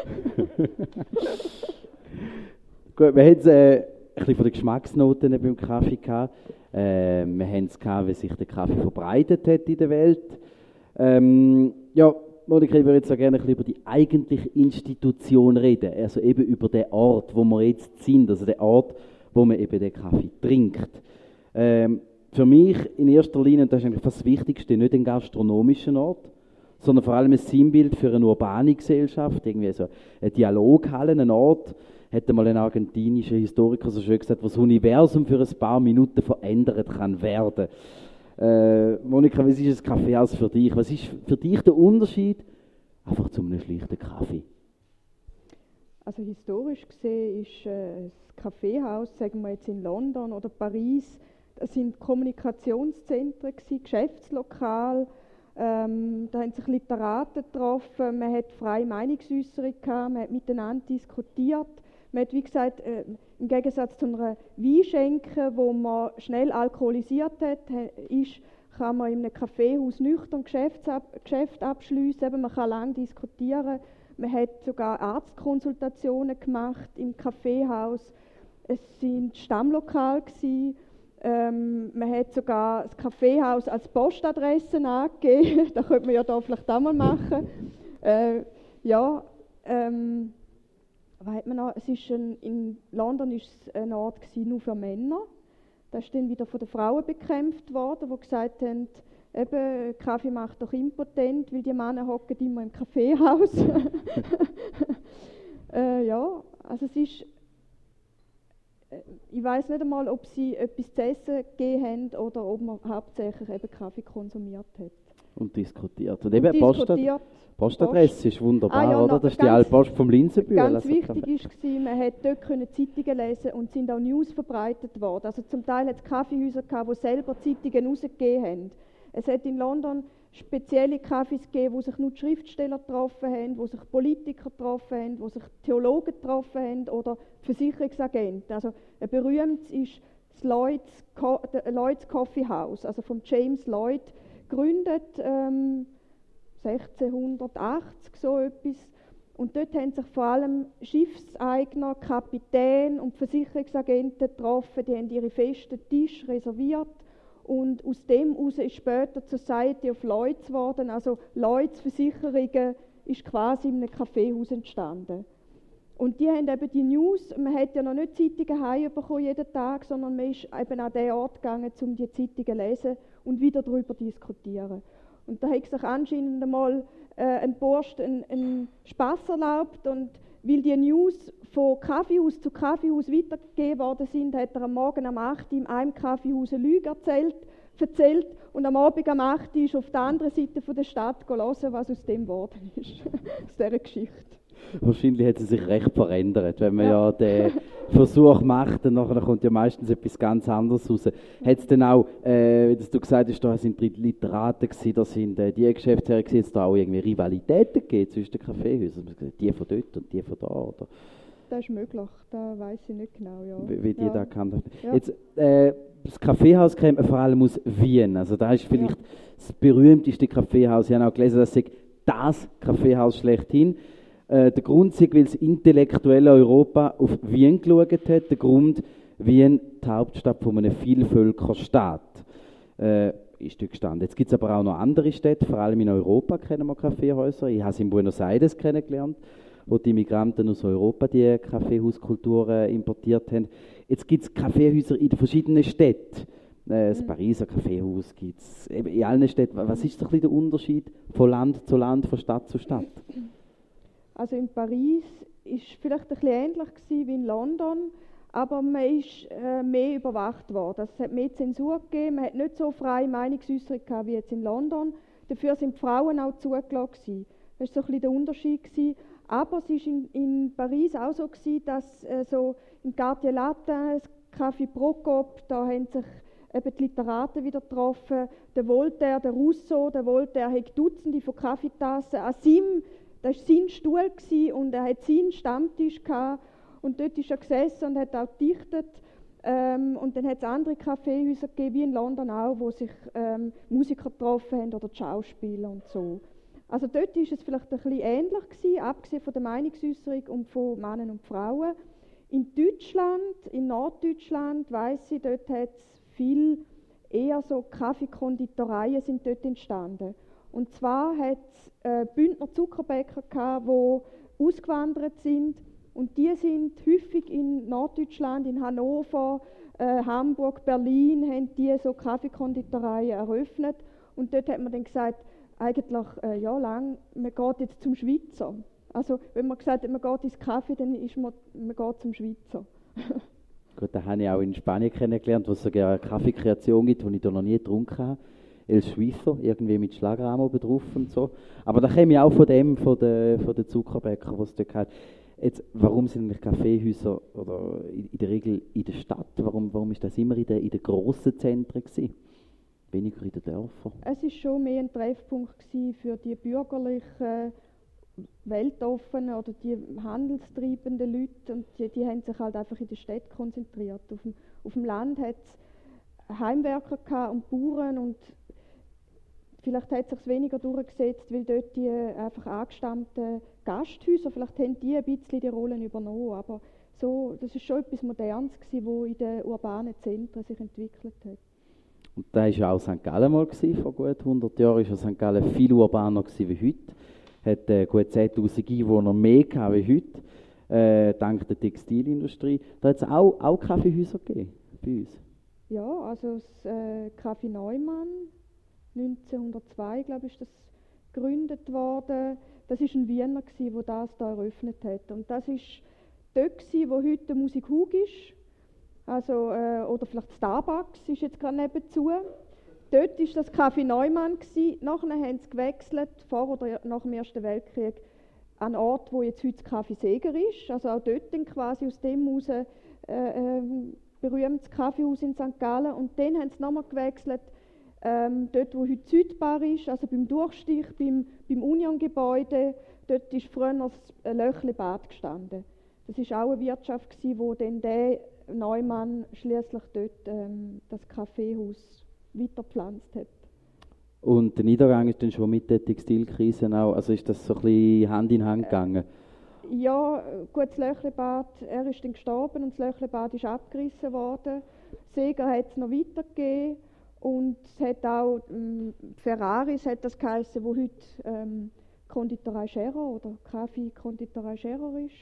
A: Gut, wir haben äh, ein bisschen von den Geschmacksnoten beim Kaffee gehabt. Äh, wir haben es gehabt, wie sich der Kaffee verbreitet hat in der Welt. Ähm, ja, Monika, ich würde jetzt auch gerne ein bisschen über die eigentliche Institution reden, also eben über den Ort, wo wir jetzt sind, also den Ort, wo man eben den Kaffee trinkt. Ähm, für mich in erster Linie, und das ist eigentlich fast das Wichtigste, nicht ein gastronomischer Ort, sondern vor allem ein Sinnbild für eine urbane Gesellschaft, irgendwie so eine Dialoghalle, ein Ort, hat einmal ein argentinischer Historiker so schön gesagt, wo das Universum für ein paar Minuten verändert kann werden. Äh, Monika, was ist das Kaffeehaus für dich? Was ist für dich der Unterschied einfach zu einem schlichten Kaffee?
C: Also historisch gesehen ist äh, das Kaffeehaus, sagen wir jetzt in London oder Paris, das sind Kommunikationszentren gewesen, Geschäftslokal. Ähm, da haben sich Literaten getroffen, man hat freie Meinungsäußerung gehabt, man hat miteinander diskutiert. Man hat, wie gesagt, äh, im Gegensatz zu einer Weinschenke, wo man schnell alkoholisiert hat, ist, kann man in einem Kaffeehaus nüchtern Geschäfte ab, Geschäft abschliessen. Man kann lange diskutieren. Man hat sogar Arztkonsultationen gemacht im Kaffeehaus. Es sind Stammlokale gewesen. Ähm, man hat sogar das Kaffeehaus als Postadresse angegeben. Das könnte man ja da vielleicht auch mal machen. Äh, ja, ähm, was hat man noch? Es ist ein, in London war es ein Ort gewesen, nur für Männer. Das ist dann wieder von den Frauen bekämpft worden, die gesagt haben, eben, Kaffee macht doch impotent, weil die Männer hocken immer im Kaffeehaus. äh, ja, also es ist, äh, ich weiß nicht einmal, ob sie etwas zu essen gegeben haben oder ob man hauptsächlich eben Kaffee konsumiert hat.
A: Und diskutiert. Und eben
C: Und
A: Post,
C: diskutiert.
A: Postadresse ist wunderbar,
C: Ah, ja,
A: oder?
C: noch
A: Das ist die
C: ganz-
A: Altpost vom Linsenbühl.
C: Ganz
A: also
C: wichtig war, man konnte dort können Zeitungen lesen und sind auch News verbreitet worden. Also zum Teil hat es Kaffeehäuser gehabt, die selber Zeitungen rausgegeben haben. Es hat in London spezielle Kaffees gegeben, wo sich nur die Schriftsteller getroffen haben, wo sich Politiker getroffen haben, wo sich Theologen getroffen haben oder Versicherungsagenten. Also ein berühmtes ist das Lloyd's, Co der Lloyd's Coffee House, also von James Lloyd, gegründet ähm, sechzehnhundertachtzig, so etwas. Und dort haben sich vor allem Schiffseigner, Kapitän und Versicherungsagenten getroffen, die haben ihre festen Tische reserviert. Und aus dem heraus ist später die Society of Lloyds geworden. Also Lloyds Versicherungen ist quasi in einem Kaffeehaus entstanden. Und die haben eben die News, man hat ja noch nicht Zeitungen heimbekommen jeden Tag, sondern man ist eben an den Ort gegangen, um die Zeitungen zu lesen und wieder darüber zu diskutieren. Und da hat sich anscheinend einmal äh, ein Bursch einen, einen Spass erlaubt und weil die News von Kaffeehaus zu Kaffeehaus weitergegeben worden sind, hat er am Morgen um acht Uhr in einem Kaffeehaus eine Lüge erzählt, erzählt und am Abend um acht Uhr ist auf der anderen Seite der Stadt hören, was aus dem geworden ist, aus dieser Geschichte.
A: Wahrscheinlich hat sie sich recht verändert. Wenn man ja,
C: Ja.
A: den Versuch macht, dann nachher kommt ja meistens etwas ganz anderes raus. Hat es denn auch, äh, wie das du gesagt hast, da sind die Literaten gewesen, da sind äh, die Geschäftsherren gewesen, jetzt da auch irgendwie Rivalitäten gegeben zwischen den Kaffeehäusern? Die von dort und die von da, oder?
C: Das ist möglich, das weiß ich nicht genau. Ja.
A: Wie, wie die
C: ja.
A: da kannt.
C: Ja.
A: Jetzt, äh, das Kaffeehaus kennt man vor allem aus Wien. Also da ist vielleicht das berühmteste Kaffeehaus. Ich habe auch gelesen, dass es das Kaffeehaus schlechthin. Äh, der Grund ist, weil das intellektuelle Europa auf Wien geschaut hat. Der Grund, Wien, die Hauptstadt von einem Vielvölkerstaat, äh, ist dort gestanden. Jetzt gibt es aber auch noch andere Städte, vor allem in Europa kennen wir Kaffeehäuser. Ich habe es in Buenos Aires kennengelernt, wo die Migranten aus Europa die Kaffeehauskultur äh, importiert haben. Jetzt gibt es Kaffeehäuser in den verschiedenen Städten. Äh, das
C: Mhm.
A: Pariser Kaffeehaus gibt es in allen Städten. Was ist so ein bisschen der Unterschied von Land zu Land, von Stadt zu Stadt?
C: Also in Paris war es vielleicht ein bisschen ähnlich gewesen wie in London, aber man ist äh, mehr überwacht worden. Also es hat mehr Zensur gegeben, man hat nicht so freie Meinungsäußerung gehabt wie jetzt in London. Dafür sind die Frauen auch zugelassen. Das war so ein bisschen der Unterschied gewesen. Aber es war in, in Paris auch so gewesen, dass äh, so im Quartier Latin, das Café Prokop, da haben sich eben die Literaten wieder getroffen. Der Voltaire, der Rousseau, der Voltaire hat Dutzende von Kaffeetassen. An seinem, das war sein Stuhl gewesen, und er hat seinen Stammtisch gehabt. Und dort ist er gesessen und hat auch gedichtet. Ähm, und dann hat es andere Kaffeehäuser gegeben, wie in London auch, wo sich ähm, Musiker getroffen haben oder die Schauspieler und so. Also dort war es vielleicht ein bisschen ähnlich gewesen, abgesehen von der Meinungsäußerung und von Männern und Frauen. In Deutschland, in Norddeutschland, weiss ich, dort hat es viel eher so Kaffeekonditoreien sind dort entstanden. Und zwar hat es äh, Bündner Zuckerbäcker gehabt, die ausgewandert sind. Und die sind häufig in Norddeutschland, in Hannover, äh, Hamburg, Berlin, haben die so Kaffeekonditoreien eröffnet. Und dort hat man dann gesagt, eigentlich äh, ja, lang, man geht jetzt zum Schweizer. Also wenn man gesagt hat, man geht ins Kaffee, dann ist man, man geht zum Schweizer.
A: Gut, da habe ich auch in Spanien kennengelernt, wo es sogar eine Kaffeekreation gibt, die ich da noch nie getrunken habe. El Suizo, irgendwie mit Schlagrahmen oben drauf und so. Aber da komme ich auch von dem, von den, von den Zuckerbäckern, die es dort hat. Jetzt, warum sind eigentlich Kaffeehäuser oder in, in der Regel in der Stadt? Warum, warum ist das immer in den, in den grossen Zentren gewesen? Weniger in den Dörfern?
C: Es war schon mehr ein Treffpunkt gewesen für die bürgerlichen, weltoffenen oder die handelstreibenden Leute. Und die, die haben sich halt einfach in der Stadt konzentriert. Auf dem, auf dem Land hat es Heimwerker gehabt und Bauern, und vielleicht hat es sich weniger durchgesetzt, weil dort die einfach angestammten Gasthäuser, vielleicht haben die ein bisschen die Rollen übernommen, aber so, das ist schon etwas Modernes gewesen, was in den urbanen Zentren sich entwickelt hat.
A: Und da war ja auch Sankt Gallen mal gewesen, vor gut hundert Jahren. War ja Sankt Gallen viel urbaner gewesen wie heute. Hat äh, gut zehntausend Einwohner mehr gehabt wie heute. äh, dank der Textilindustrie. Da hat es auch, auch Kaffeehäuser gegeben bei uns.
C: Ja, also das äh, Café Neumann, neunzehnhundertzwei, glaube ich, ist das gegründet worden. Das war ein Wiener, der das hier eröffnet hat. Und das war dort, wo heute der Musik Hug ist. Also, äh, oder vielleicht Starbucks ist jetzt gerade nebenzu. Dort war das Café Neumann. Nachher haben sie gewechselt, vor oder nach dem Ersten Weltkrieg, an einen Ort, wo jetzt heute das Café Seger ist. Also auch dort dann quasi aus dem heraus äh, äh, berühmtes Kaffeehaus in Sankt Gallen. Und dann haben sie nochmal gewechselt, ähm, dort wo heute Südbar ist, also beim Durchstich, beim, beim Union-Gebäude. Dort ist früher das Löchlebad gestanden. Das war auch eine Wirtschaft, die dann der Neumann schließlich dort ähm, das Kaffeehaus weitergepflanzt hat.
A: Und der Niedergang ist dann schon mit der Textilkrise auch, also ist das so ein bisschen Hand in Hand gegangen?
C: Äh, ja, gut, das Löchlebad, er ist dann gestorben und das Löchlebad ist abgerissen worden. Seger hat es noch weitergegeben und es hat auch ähm, Ferraris, hat das geheißen, wo heute ähm, Konditorei Scherer oder Kaffee-Konditorei Scherer ist.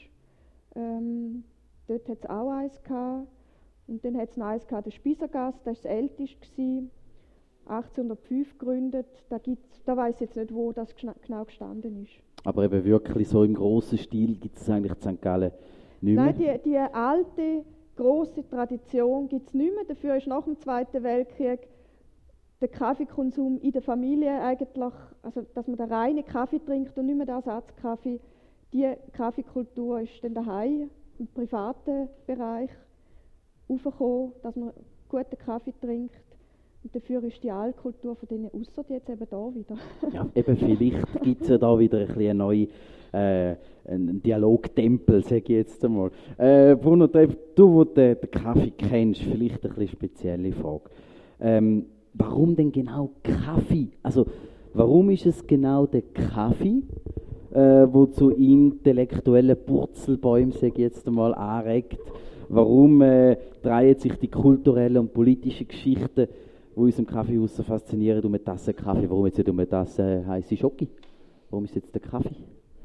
C: Ähm, dort hat es auch eins gehabt. Und dann hat es noch eins gehabt, der Speisergast, das war das älteste, achtzehnhundertfünf gegründet. Da, gibt's, da weiss ich jetzt nicht, wo das genau gestanden ist.
A: Aber eben wirklich so im grossen Stil gibt es eigentlich in Sankt Gallen nicht mehr?
C: Nein, die, die alte, grosse Tradition gibt es nicht mehr. Dafür ist nach dem Zweiten Weltkrieg der Kaffeekonsum in der Familie eigentlich, also dass man den reinen Kaffee trinkt und nicht mehr den Ersatzkaffee, die Kaffeekultur ist dann daheim im privaten Bereich aufgekommen, dass man guten Kaffee trinkt. Und dafür ist die Alkultur von denen ausser jetzt eben da wieder.
A: Ja, eben vielleicht gibt es ja da wieder ein bisschen einen neuen äh, einen Dialogtempel, sage ich jetzt einmal. Äh, Bruno, du, wo den, den Kaffee kennst, vielleicht eine bisschen spezielle Frage. Ähm, warum denn genau Kaffee? Also, warum ist es genau der Kaffee, äh, wo zu intellektuellen Purzelbäumen, sage ich jetzt einmal, anregt? Warum äh, drehen sich die kulturellen und politischen Geschichten, die uns im Kaffeehaus so faszinieren, um eine Tasse Kaffee? Warum jetzt nicht um eine Tasse heiße Schoki? Warum ist jetzt der Kaffee?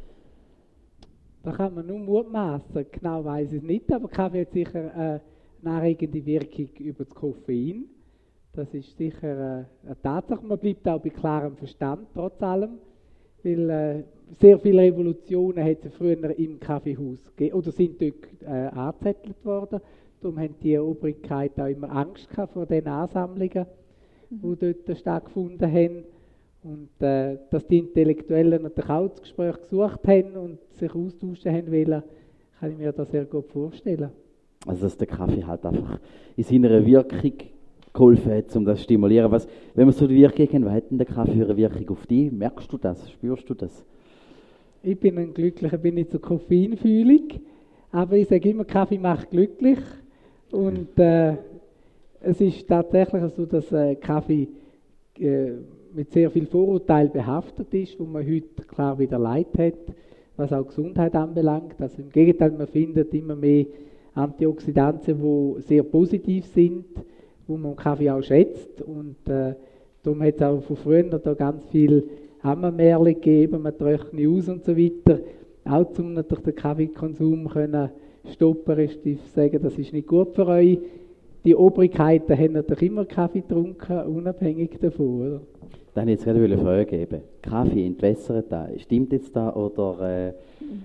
B: Da kann man nur mutmaßen. Genau weiß ich es nicht, aber Kaffee hat sicher äh, eine anregende Wirkung über das Koffein. Das ist sicher äh, eine Tatsache. Man bleibt auch bei klarem Verstand, trotz allem. Weil äh, sehr viele Revolutionen hat es früher im Kaffeehaus gegeben oder sind dort äh, angezettelt worden. Darum haben die Obrigkeit auch immer Angst gehabt vor den Ansammlungen, mhm. die dort stattgefunden haben. Und äh, dass die Intellektuellen natürlich auch das Gespräch gesucht haben und sich austauschen haben wollen, kann ich mir das sehr gut vorstellen.
A: Also dass der Kaffee halt einfach in seiner Wirkung geholfen hat, um das zu stimulieren. Was, wenn wir so die Wirkung haben, was hat denn der Kaffee für eine Wirkung auf dich? Merkst du das? Spürst du das?
B: Ich bin ein Glücklicher, bin nicht so koffeinfühlig, aber ich sage immer, Kaffee macht glücklich. Und äh, es ist tatsächlich so, dass äh, Kaffee äh, mit sehr viel Vorurteil behaftet ist, wo man heute klar wieder Leid hat, was auch Gesundheit anbelangt. Also im Gegenteil, man findet immer mehr Antioxidantien, die sehr positiv sind, wo man Kaffee auch schätzt. Und äh, darum hat es auch von früher da ganz viel Hammermärchen gegeben, man trocknet aus und so weiter. Auch um natürlich den Kaffeekonsum können stoppen, respektive sagen, das ist nicht gut für euch. Die Obrigkeiten haben natürlich immer Kaffee getrunken, unabhängig davon, oder?
A: Dann wollte ich jetzt gerade eine Frage geben. Kaffee entwässert da. Stimmt jetzt da oder? Äh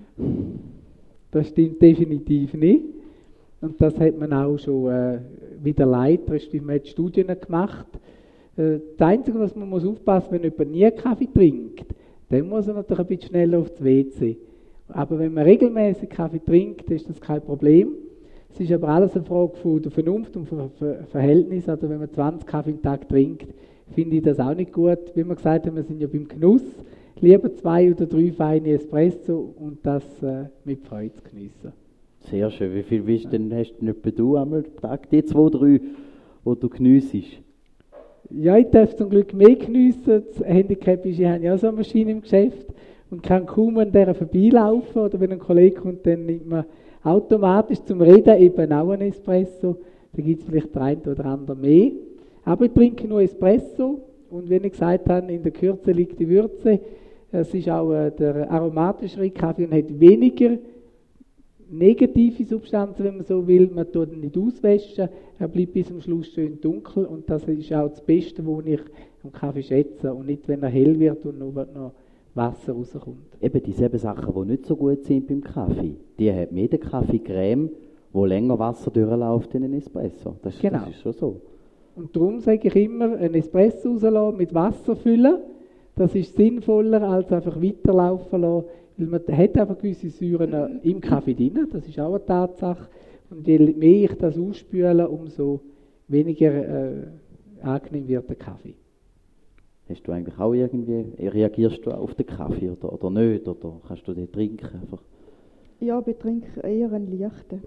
B: das stimmt definitiv nicht. Und das hat man auch schon äh, wieder leid, respektive man hat Studien gemacht. Äh, das Einzige, was man muss aufpassen, wenn jemand nie Kaffee trinkt, dann muss er natürlich ein bisschen schneller aufs W C. Aber wenn man regelmäßig Kaffee trinkt, ist das kein Problem. Es ist aber alles eine Frage von der Vernunft und von Verhältnis. Also wenn man zwanzig Kaffee am Tag trinkt, finde ich das auch nicht gut. Wie wir gesagt haben, wir sind ja beim Genuss. Lieber zwei oder drei feine Espresso und das äh, mit Freude zu geniessen.
A: Sehr schön. Wie viel bist denn, hast du etwa du einmal am Tag? Die zwei, drei, die du geniessest?
B: Ja, ich darf zum Glück mehr geniessen. Das Handicap ist, ich habe ja so eine Maschine im Geschäft und kann kaum an der vorbeilaufen. Oder wenn ein Kollege kommt, dann nimmt man automatisch zum Reden eben auch einen Espresso. Da gibt es vielleicht der eine oder andere mehr. Aber ich trinke nur Espresso und wie ich gesagt habe, in der Kürze liegt die Würze. Es ist auch äh, der aromatischere Kaffee und hat weniger negative Substanzen, wenn man so will. Man tut ihn nicht auswaschen, er bleibt bis zum Schluss schön dunkel und das ist auch das Beste, was ich am Kaffee schätze und nicht, wenn er hell wird und nur noch Wasser rauskommt.
A: Eben dieselben Sachen, die nicht so gut sind beim Kaffee, die hat jeder Kaffeecreme, wo länger Wasser durchläuft in einen Espresso. Das,
B: Genau.
A: das ist schon so.
B: Und darum sage ich immer, einen Espresso rauslassen, mit Wasser füllen, das ist sinnvoller, als einfach weiterlaufen lassen, weil man hat einfach gewisse Säuren im Kaffee drin, das ist auch eine Tatsache. Und je mehr ich das ausspüle, umso weniger äh, angenehm wird der Kaffee.
A: Hast du eigentlich auch irgendwie, reagierst du auf den Kaffee oder, oder nicht? Oder kannst du den trinken einfach?
C: Ja, ich trinke eher einen leichten.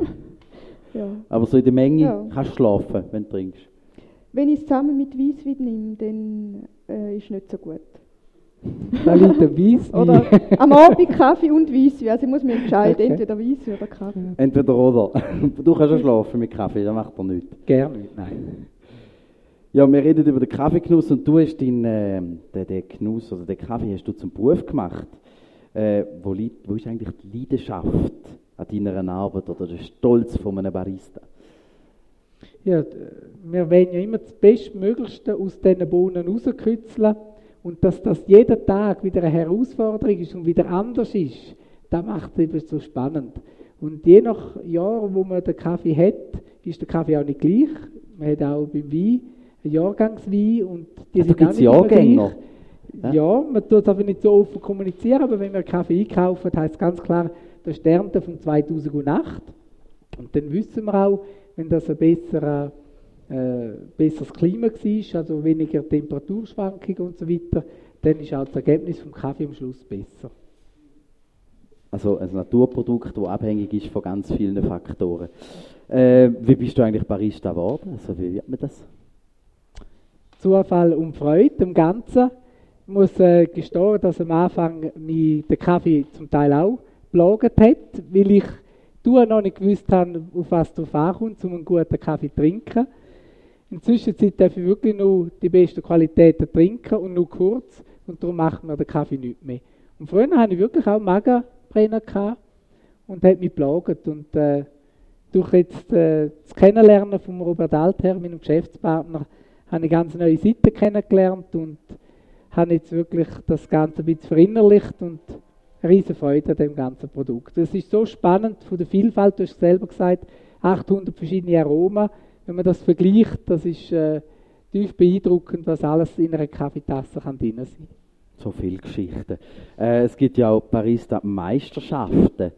C: Ja.
A: Aber so in der Menge
C: Ja.
A: kannst du schlafen, wenn du trinkst.
C: Wenn ich es zusammen mit Weisswein nehme, dann äh, ist es nicht so gut.
B: Da liegt der Weisswein.
C: Oder am Abend Kaffee und Weisswein. Also ich muss mich entscheiden,
B: Okay.
C: entweder Weisswein oder Kaffee.
A: Entweder oder. Du kannst ja schlafen mit Kaffee, das macht er nichts.
B: Gerne nicht, nein.
A: Ja, wir reden über den Kaffeegenuss und du hast deinen, äh, den, den Genuss oder den Kaffee hast du zum Beruf gemacht. Äh, wo, liegt, wo ist eigentlich die Leidenschaft an deiner Arbeit oder der Stolz von einem Barista?
B: Ja, d- wir wollen ja immer das Bestmöglichste aus diesen Bohnen rauskitzeln. Und dass das jeden Tag wieder eine Herausforderung ist und wieder anders ist, das macht es eben so spannend. Und je nach Jahr, wo man den Kaffee hat, ist der Kaffee auch nicht gleich. Man hat auch beim Wein einen Jahrgangswein und die
A: Ah, da
B: sind auch
A: gibt's
B: nicht immer
A: Jahrgänger?
B: gleich. Ja, man tut es aber nicht so offen kommunizieren, aber wenn wir Kaffee einkaufen, heisst es ganz klar, das ist die Ernte von zweitausendacht. Und dann wissen wir auch, wenn das ein besserer, äh, besseres Klima war, also weniger Temperaturschwankungen und so weiter, dann ist auch das Ergebnis vom Kaffee am Schluss besser.
A: Also ein Naturprodukt, das abhängig ist von ganz vielen Faktoren. Äh, wie bist du eigentlich Barista geworden? Also wie wird man das?
B: Zufall und Freude im Ganzen. Ich muss äh, gestehen, dass am Anfang mich der Kaffee zum Teil auch belagert hat, weil ich du noch nicht gewusst habe, auf was drauf ankommt, um einen guten Kaffee zu trinken. Inzwischen darf ich wirklich nur die besten Qualitäten trinken und nur kurz und darum macht mir der Kaffee nicht mehr. Und früher hatte ich wirklich auch Magenbrenner gehabt und hat mich belagert. Und äh, durch jetzt äh, das Kennenlernen von Robert Altherr, meinem Geschäftspartner, habe ich ganz neue Seiten kennengelernt und habe jetzt wirklich das Ganze ein bisschen verinnerlicht und eine riesige Freude an dem ganzen Produkt. Es ist so spannend von der Vielfalt, du hast selber gesagt, achthundert verschiedene Aromen. Wenn man das vergleicht, das ist äh, tief beeindruckend, was alles in einer Kaffeetasse kann drin sein.
A: So viele Geschichten. Äh, es gibt ja auch Barista-Meisterschaften.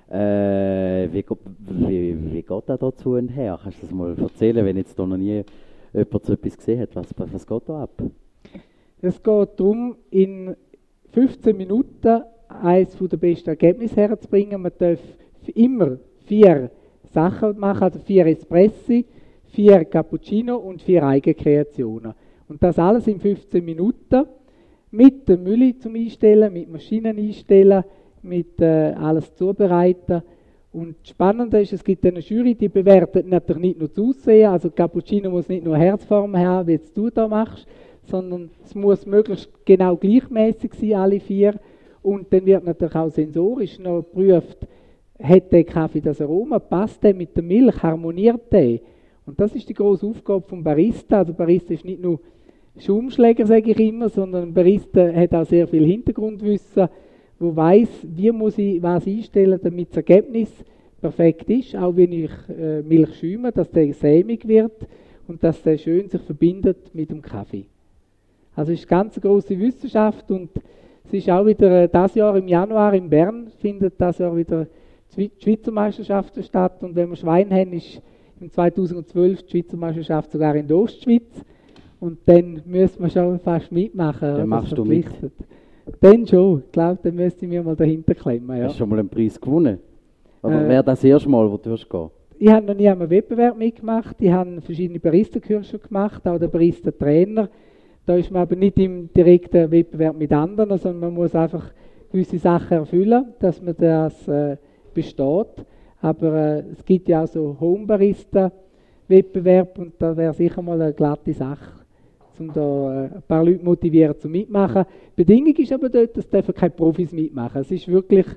A: Äh, wie, go- wie, wie geht das dazu und her? Kannst du das mal erzählen, wenn jetzt da noch nie jemand so etwas gesehen hat? Was, was geht da ab?
B: Es geht darum, in fünfzehn Minuten eines der besten Ergebnisse herzubringen. Man darf immer vier Sachen machen, also vier Espressi, vier Cappuccino und vier Eigenkreationen. Und das alles in fünfzehn Minuten mit der Mühle zum Einstellen, mit Maschinen einstellen, mit äh, alles zubereiten. Und das Spannende ist, es gibt eine Jury, die bewertet natürlich nicht nur das Aussehen, also Cappuccino muss nicht nur Herzform haben, wie jetzt du da machst, sondern es muss möglichst genau gleichmäßig sein, alle vier. Und dann wird natürlich auch sensorisch noch geprüft, hat der Kaffee das Aroma, passt der mit der Milch, harmoniert der? Und das ist die grosse Aufgabe vom Barista. Also Barista ist nicht nur Schaumschläger, sage ich immer, sondern ein Barista hat auch sehr viel Hintergrundwissen, wo weiß, wie muss ich was einstellen, damit das Ergebnis perfekt ist, auch wenn ich äh, Milch schäume, dass der sämig wird und dass der schön sich verbindet mit dem Kaffee. Also es ist eine ganz grosse Wissenschaft und es ist auch wieder, äh, das Jahr im Januar in Bern findet das Jahr wieder die Schweizer Meisterschaften statt und wenn wir Schwein haben, ist im zweitausendzwölf die Schweizer Meisterschaft sogar in der Ostschweiz und dann müssen wir schon fast mitmachen.
A: Dann
B: oder?
A: machst du mit?
B: Dann schon, ich glaube, dann müsste ich mir mal dahinter klemmen. Ja.
A: Hast du schon mal einen Preis gewonnen? Oder
B: Äh,
A: wäre das das erste Mal, wo du wirst gehen?
B: Ich habe noch nie an einem Wettbewerb mitgemacht, ich habe verschiedene Barista-Kurse gemacht, auch der Barista-Trainer. Da ist man aber nicht im direkten Wettbewerb mit anderen, sondern man muss einfach gewisse Sachen erfüllen, dass man das äh, besteht. Aber äh, es gibt ja auch so Home-Barista-Wettbewerb und da wäre sicher mal eine glatte Sache, um da äh, ein paar Leute motivieren zu mitmachen. Die Bedingung ist aber dort, dass dürfen keine Profis mitmachen. Es ist wirklich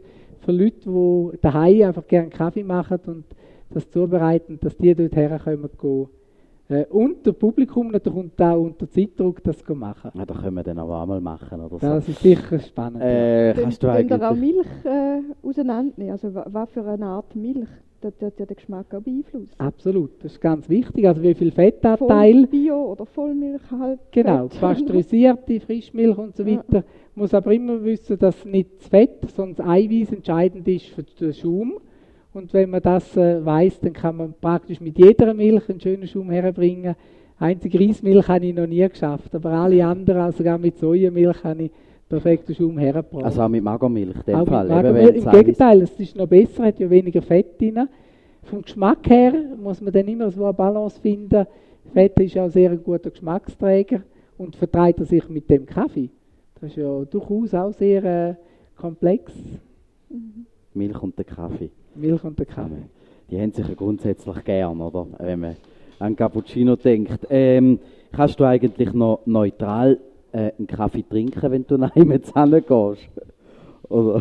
B: für Leute, die daheim einfach gerne Kaffee machen und das zubereiten, dass die dort herkommen gehen. Äh, und der Publikum natürlich und auch unter Zeitdruck das machen.
A: Ja, das können wir dann aber auch mal machen oder so.
B: Das ist sicher spannend.
A: Äh, kannst du
C: Könnt ihr auch
A: eigentlich...
C: Milch äh, auseinandernehmen? Also wa- was für eine Art Milch? Das wird ja den Geschmack auch beeinflussen.
B: Absolut, das ist ganz wichtig. Also wie viel Fettanteil,
C: Voll Bio oder Vollmilch halt.
B: genau, pasteurisierte Frischmilch und so weiter.
C: Ja.
B: Muss aber immer wissen, dass nicht das Fett, sondern das Eiweiß entscheidend ist für den Schaum. Und wenn man das äh, weiss, dann kann man praktisch mit jeder Milch einen schönen Schaum herbringen. Einzige Reismilch habe ich noch nie geschafft, aber alle anderen, also sogar mit Sojamilch, habe ich perfekten Schaum hergebracht.
A: Also auch mit Magermilch in dem
B: Auch
A: Fall.
B: mit
A: Eben,
B: Magermilch.
A: wenn's
B: Im
A: Eiweiß-
B: Gegenteil, es ist noch besser, hat ja weniger Fett drin. Vom Geschmack her muss man dann immer so eine Balance finden. Fett ist ja auch sehr ein guter Geschmacksträger und vertreibt er sich mit dem Kaffee. Das ist ja durchaus auch sehr äh, komplex.
A: Milch und der Kaffee.
B: Milch und der Kaffee.
A: Die haben sich ja grundsätzlich gern, oder? Wenn man an Cappuccino denkt. Ähm, kannst du eigentlich noch neutral äh, einen Kaffee trinken, wenn du nach Hause gehst? Oder?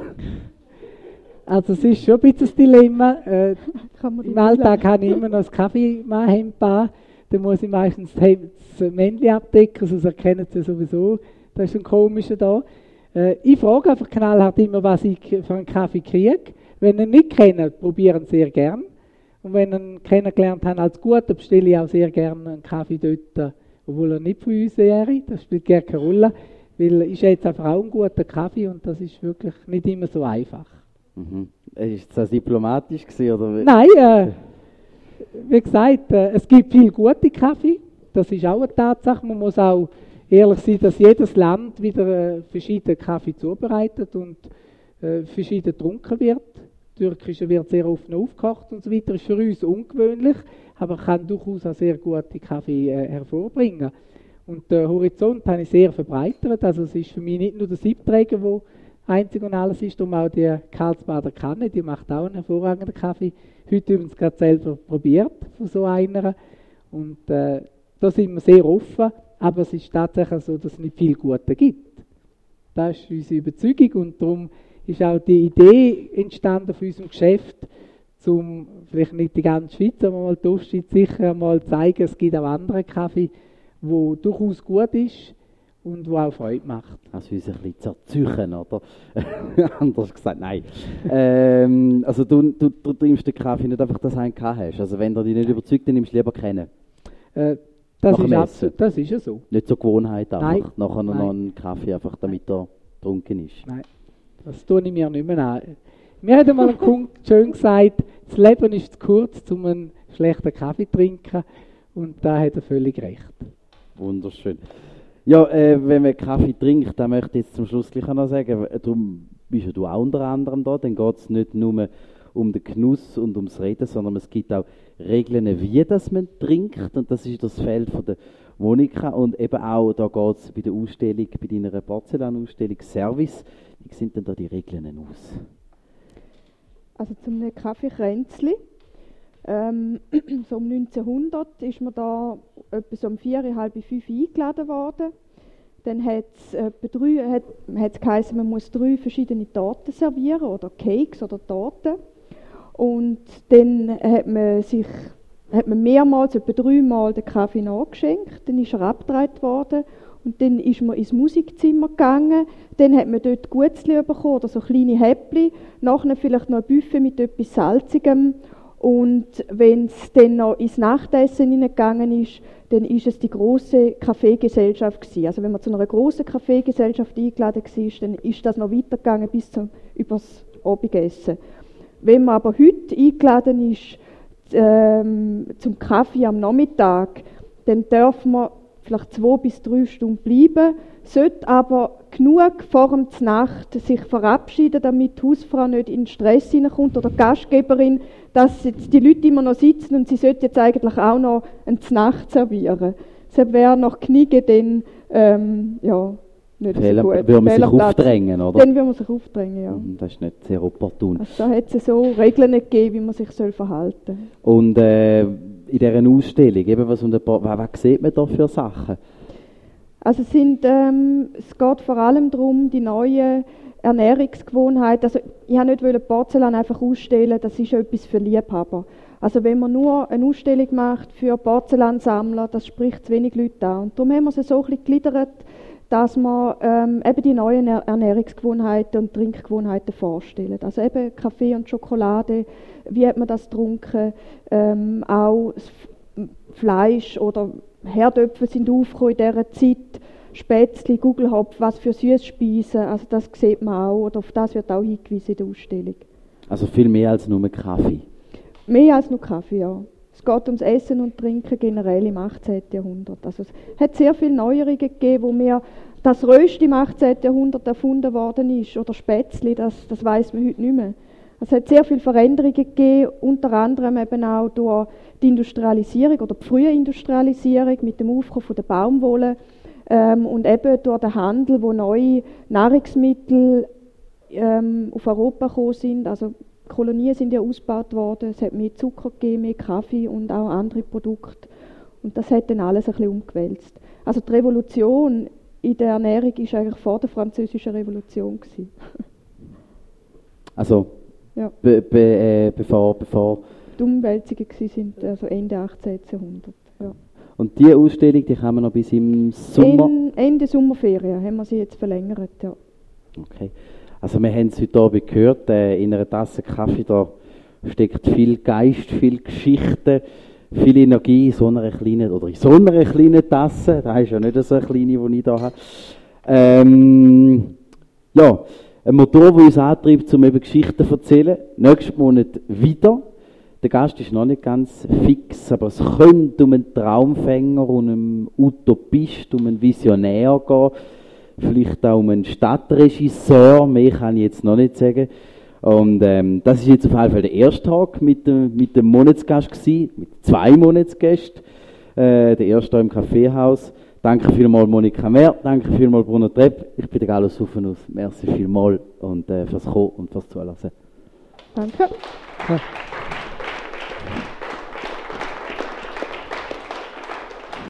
B: Also es ist schon ein bisschen ein Dilemma. Äh,
C: Kann man die
B: Im Alltag
C: Milch-
B: habe ich immer noch das Kaffeehemd an. Dann muss ich meistens das, Hemd, das Männchen abdecken, sonst erkennen sie sowieso, da ist ein komischer da. Äh, ich frage einfach knallhart immer, was ich für einen Kaffee kriege. Wenn ihr ihn nicht kennt, probieren sie sehr gern. Und wenn ihr ihn kennengelernt habt als gut, dann bestelle ich auch sehr gerne einen Kaffee dort, obwohl er nicht von uns wäre. Das spielt gar keine Rolle, weil ich schätze einfach auch einen guten Kaffee und das ist wirklich nicht immer so einfach.
A: Mhm. Ist das diplomatisch gewesen, oder wie?
B: Nein, äh, wie gesagt, äh, es gibt viel gute Kaffee, das ist auch eine Tatsache. Man muss auch ehrlich sein, dass jedes Land wieder äh, verschiedene Kaffee zubereitet und äh, verschieden getrunken wird. Türkischer wird sehr oft noch aufgekocht und so weiter. Ist für uns ungewöhnlich, aber kann durchaus auch sehr gute Kaffee äh, hervorbringen. Und den Horizont habe ich sehr verbreitert. Also es ist für mich nicht nur der Siebträger, der einzig und alles ist, darum auch die Karlsbader Kanne, die macht auch einen hervorragenden Kaffee. Heute übrigens gerade selber probiert von so einer. Und äh, da sind wir sehr offen, aber es ist tatsächlich so, dass es nicht viel Gute gibt. Das ist unsere Überzeugung und darum ist auch die Idee entstanden für unserem Geschäft, um vielleicht nicht die ganze Schweiz, aber mal die Ostschweiz sicher mal zeigen, es gibt auch andere Kaffee, wo durchaus gut ist und wo auch Freude macht.
A: Also uns ein bisschen zerzüchen, oder? Anders gesagt, nein. ähm, also du, du, du trinkst den Kaffee nicht einfach, dass du einen gehabt hast. Also wenn du dich nicht überzeugt, dann nimmst du lieber kennen.
B: Äh, das,
A: Nach dem
B: ist
A: Essen.
B: absolut, das ist ja so.
A: Nicht zur Gewohnheit einfach.
B: Nein.
A: Nachher noch
B: Nein.
A: einen Kaffee, einfach damit er getrunken ist.
B: Nein, das tue ich mir nicht mehr an. Mir hat einmal ein Kunde schön gesagt, das Leben ist zu kurz, um einen schlechten Kaffee zu trinken. Und da hat er völlig recht.
A: Wunderschön. Ja, äh, wenn man Kaffee trinkt, dann möchte ich jetzt zum Schluss gleich auch noch sagen, äh, darum bist ja du auch unter anderem da, dann geht es nicht nur um den Genuss und ums Reden, sondern es gibt auch Regeln, wie das man trinkt, und das ist das Feld von der Monika, und eben auch, da geht es bei der Ausstellung, bei deiner Porzellanausstellung Service, wie sind denn da die Regeln aus?
C: Also zum Kaffeekränzli. Ähm, so um neunzehnhundert ist man da etwa so um vier, halb fünf eingeladen worden. Dann hat es etwa drei, hat, hat's geheißen, man muss drei verschiedene Torten servieren, oder Cakes oder Torten. Und dann hat man sich hat man mehrmals, etwa dreimal den Kaffee nachgeschenkt. Dann ist er abgedreht worden. Und dann ist man ins Musikzimmer gegangen. Dann hat man dort Gutzli bekommen oder so kleine Häppli. Nachher vielleicht noch ein Buffet mit etwas Salzigem. Und wenn es dann noch ins Nachtessen hineingegangen ist, dann ist es die große Kaffeegesellschaft gewesen. Also wenn man zu einer großen Kaffeegesellschaft eingeladen war, dann ist das noch weitergegangen bis zum übers Abendessen. Wenn man aber heute eingeladen ist ähm, zum Kaffee am Nachmittag, dann darf man vielleicht zwei bis drei Stunden bleiben, sollte aber genug vor dem Znacht sich verabschieden, damit die Hausfrau nicht in den Stress hineinkommt oder die Gastgeberin, dass jetzt die Leute immer noch sitzen und sie sollte jetzt eigentlich auch noch eine Znacht servieren. Deshalb wäre nach Kniege dann ähm, ja, nicht
A: Fehler,
C: so gut.
A: würde man sich
C: Fehlerplatz.
A: aufdrängen, oder?
C: Dann würde man sich aufdrängen, ja.
A: Mhm, das ist nicht sehr opportun.
C: Also da hat es so Regeln gegeben, wie man sich soll verhalten soll.
A: Und äh, in dieser Ausstellung, eben was, unter, was, was sieht man da für Sachen?
C: Also sind, ähm, es geht vor allem darum, die neuen Ernährungsgewohnheiten, also ich wollte nicht Porzellan einfach ausstellen, das ist etwas für Liebhaber. Also wenn man nur eine Ausstellung macht für Porzellansammler, das spricht zu wenig Leute an. Und darum haben wir es so ein bisschen gegliedert, dass wir ähm, eben die neuen Ernährungsgewohnheiten und Trinkgewohnheiten vorstellen. Also eben Kaffee und Schokolade, wie hat man das getrunken, ähm, auch das Fleisch oder Herdöpfel sind aufgekommen in dieser Zeit, Spätzli, Gugelhopf, was für Süßspeisen, also das sieht man auch, oder auf das wird auch hingewiesen in der Ausstellung.
A: Also viel mehr als nur Kaffee?
C: Mehr als nur Kaffee, ja. Es geht ums Essen und Trinken generell im achtzehnten Jahrhundert. Also es hat sehr viele Neuerungen gegeben, wo mir das Rösti im achtzehnten Jahrhundert erfunden worden ist, oder Spätzli, das, das weiss man heute nicht mehr. Es hat sehr viele Veränderungen gegeben, unter anderem eben auch durch die Industrialisierung oder die frühe Industrialisierung mit dem Aufkommen von der Baumwolle ähm, und eben durch den Handel, wo neue Nahrungsmittel ähm, auf Europa gekommen sind. Also die Kolonien sind ja ausgebaut worden, es hat mehr Zucker gegeben, mehr Kaffee und auch andere Produkte. Und das hat dann alles ein bisschen umgewälzt. Also die Revolution in der Ernährung war eigentlich vor der Französischen Revolution gewesen.
A: Also
C: ja.
A: be, be, äh, bevor, bevor...
C: Die Umwälzungen waren also Ende achtzehnten Jahrhundert. Ja.
A: Und diese Ausstellung, die kann man noch bis im Sommer...
C: In, Ende Sommerferien haben wir sie jetzt verlängert, ja.
A: Okay. Also wir haben es heute Abend gehört, äh, in einer Tasse Kaffee da steckt viel Geist, viel Geschichte, viel Energie in so einer kleinen, oder in so einer kleinen Tasse. Das ist ja nicht so eine kleine, die ich hier habe. Ähm, ja, ein Motor, der uns antreibt, um eben Geschichten zu erzählen. Nächsten Monat wieder. Der Gast ist noch nicht ganz fix, aber es könnte um einen Traumfänger, um einen Utopist, um einen Visionär gehen. Vielleicht auch um einen Stadtregisseur, mehr kann ich jetzt noch nicht sagen. Und ähm, das ist jetzt auf jeden Fall der erste Tag mit dem, mit dem Monatsgast gewesen, mit zwei Monatsgästen. Äh, der erste Tag im Kaffeehaus. Danke vielmals Monika Mehr, danke vielmals Bruno Trepp. Ich bin der Galo Sufanus. Merci vielmals und äh, fürs Kommen und fürs Zuhören.
C: Danke.
B: Ja.